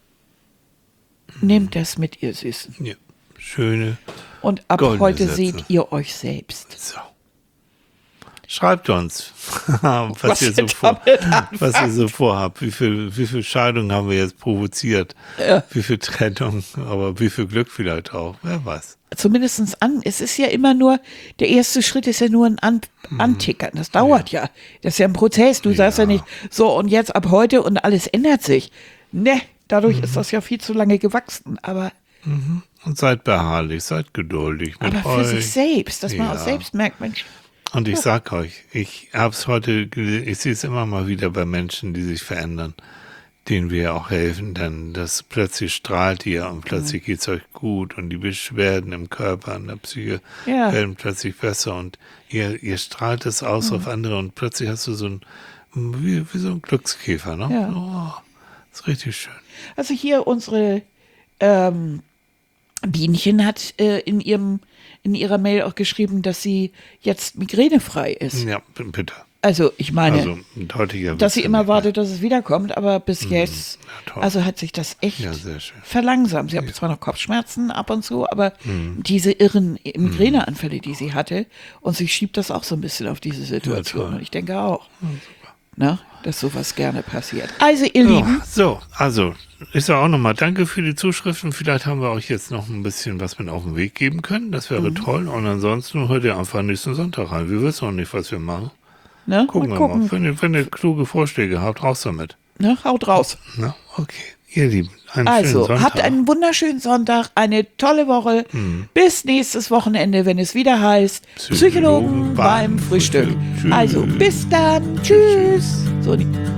Nehmt das mit, ihr Süßen. Ja, schöne Und ab heute Sätze. Seht ihr euch selbst. So. Schreibt uns, was, was, ihr so vor, was ihr so vorhabt. Wie viel, wie viel Scheidungen haben wir jetzt provoziert? Ja. Wie viel Trennung, aber wie viel Glück vielleicht auch. Wer weiß. Zumindest an. Es ist ja immer nur, der erste Schritt ist ja nur ein an, Antickern. Das dauert ja. ja. Das ist ja ein Prozess. Du ja. sagst ja nicht, so und jetzt ab heute und alles ändert sich. Ne, dadurch mhm. ist das ja viel zu lange gewachsen. Aber mhm. Und seid beharrlich, seid geduldig mit aber für euch. sich selbst, dass ja. man auch selbst merkt, Mensch. Und ich sag euch, ich hab's heute, ich sehe es immer mal wieder bei Menschen, die sich verändern, denen wir auch helfen, denn das plötzlich strahlt ihr und plötzlich mhm. geht's euch gut und die Beschwerden im Körper, in der Psyche ja. werden plötzlich besser und ihr, ihr strahlt es aus mhm. auf andere und plötzlich hast du so ein, wie, wie so ein Glückskäfer, ne? Ja. Oh, ist richtig schön. Also hier unsere, ähm, Bienchen hat äh, in ihrem in ihrer Mail auch geschrieben, dass sie jetzt migränefrei ist. Ja, bitte. Also ich meine, also, deutlicher dass sie immer wartet, dass es wiederkommt, aber bis mhm. jetzt, ja, also hat sich das echt ja, verlangsamt. Sie hat ja. zwar noch Kopfschmerzen ab und zu, aber mhm. diese irren Migräneanfälle, die sie hatte, und sie schiebt das auch so ein bisschen auf diese Situation. Ja, und ich denke auch. Ja, Na, dass sowas gerne passiert. Also, ihr so, Lieben. So, also, ich sage auch nochmal danke für die Zuschriften. Vielleicht haben wir euch jetzt noch ein bisschen was mit auf den Weg geben können. Das wäre mhm. toll. Und ansonsten hört ihr einfach nächsten Sonntag rein. Wir wissen noch nicht, was wir machen. Ne? Gucken mal wir gucken. mal. Wenn ihr, wenn ihr kluge Vorschläge habt, raus damit. Ne? Haut raus. Na, okay. Ihr Lieben, einen schönen Also, Sonntag. habt einen wunderschönen Sonntag, eine tolle Woche. Hm. Bis nächstes Wochenende, wenn es wieder heißt Psychologen Psychologen beim beim Frühstück. Frühstück. Tschüss. Also, bis dann. Tschüss. So,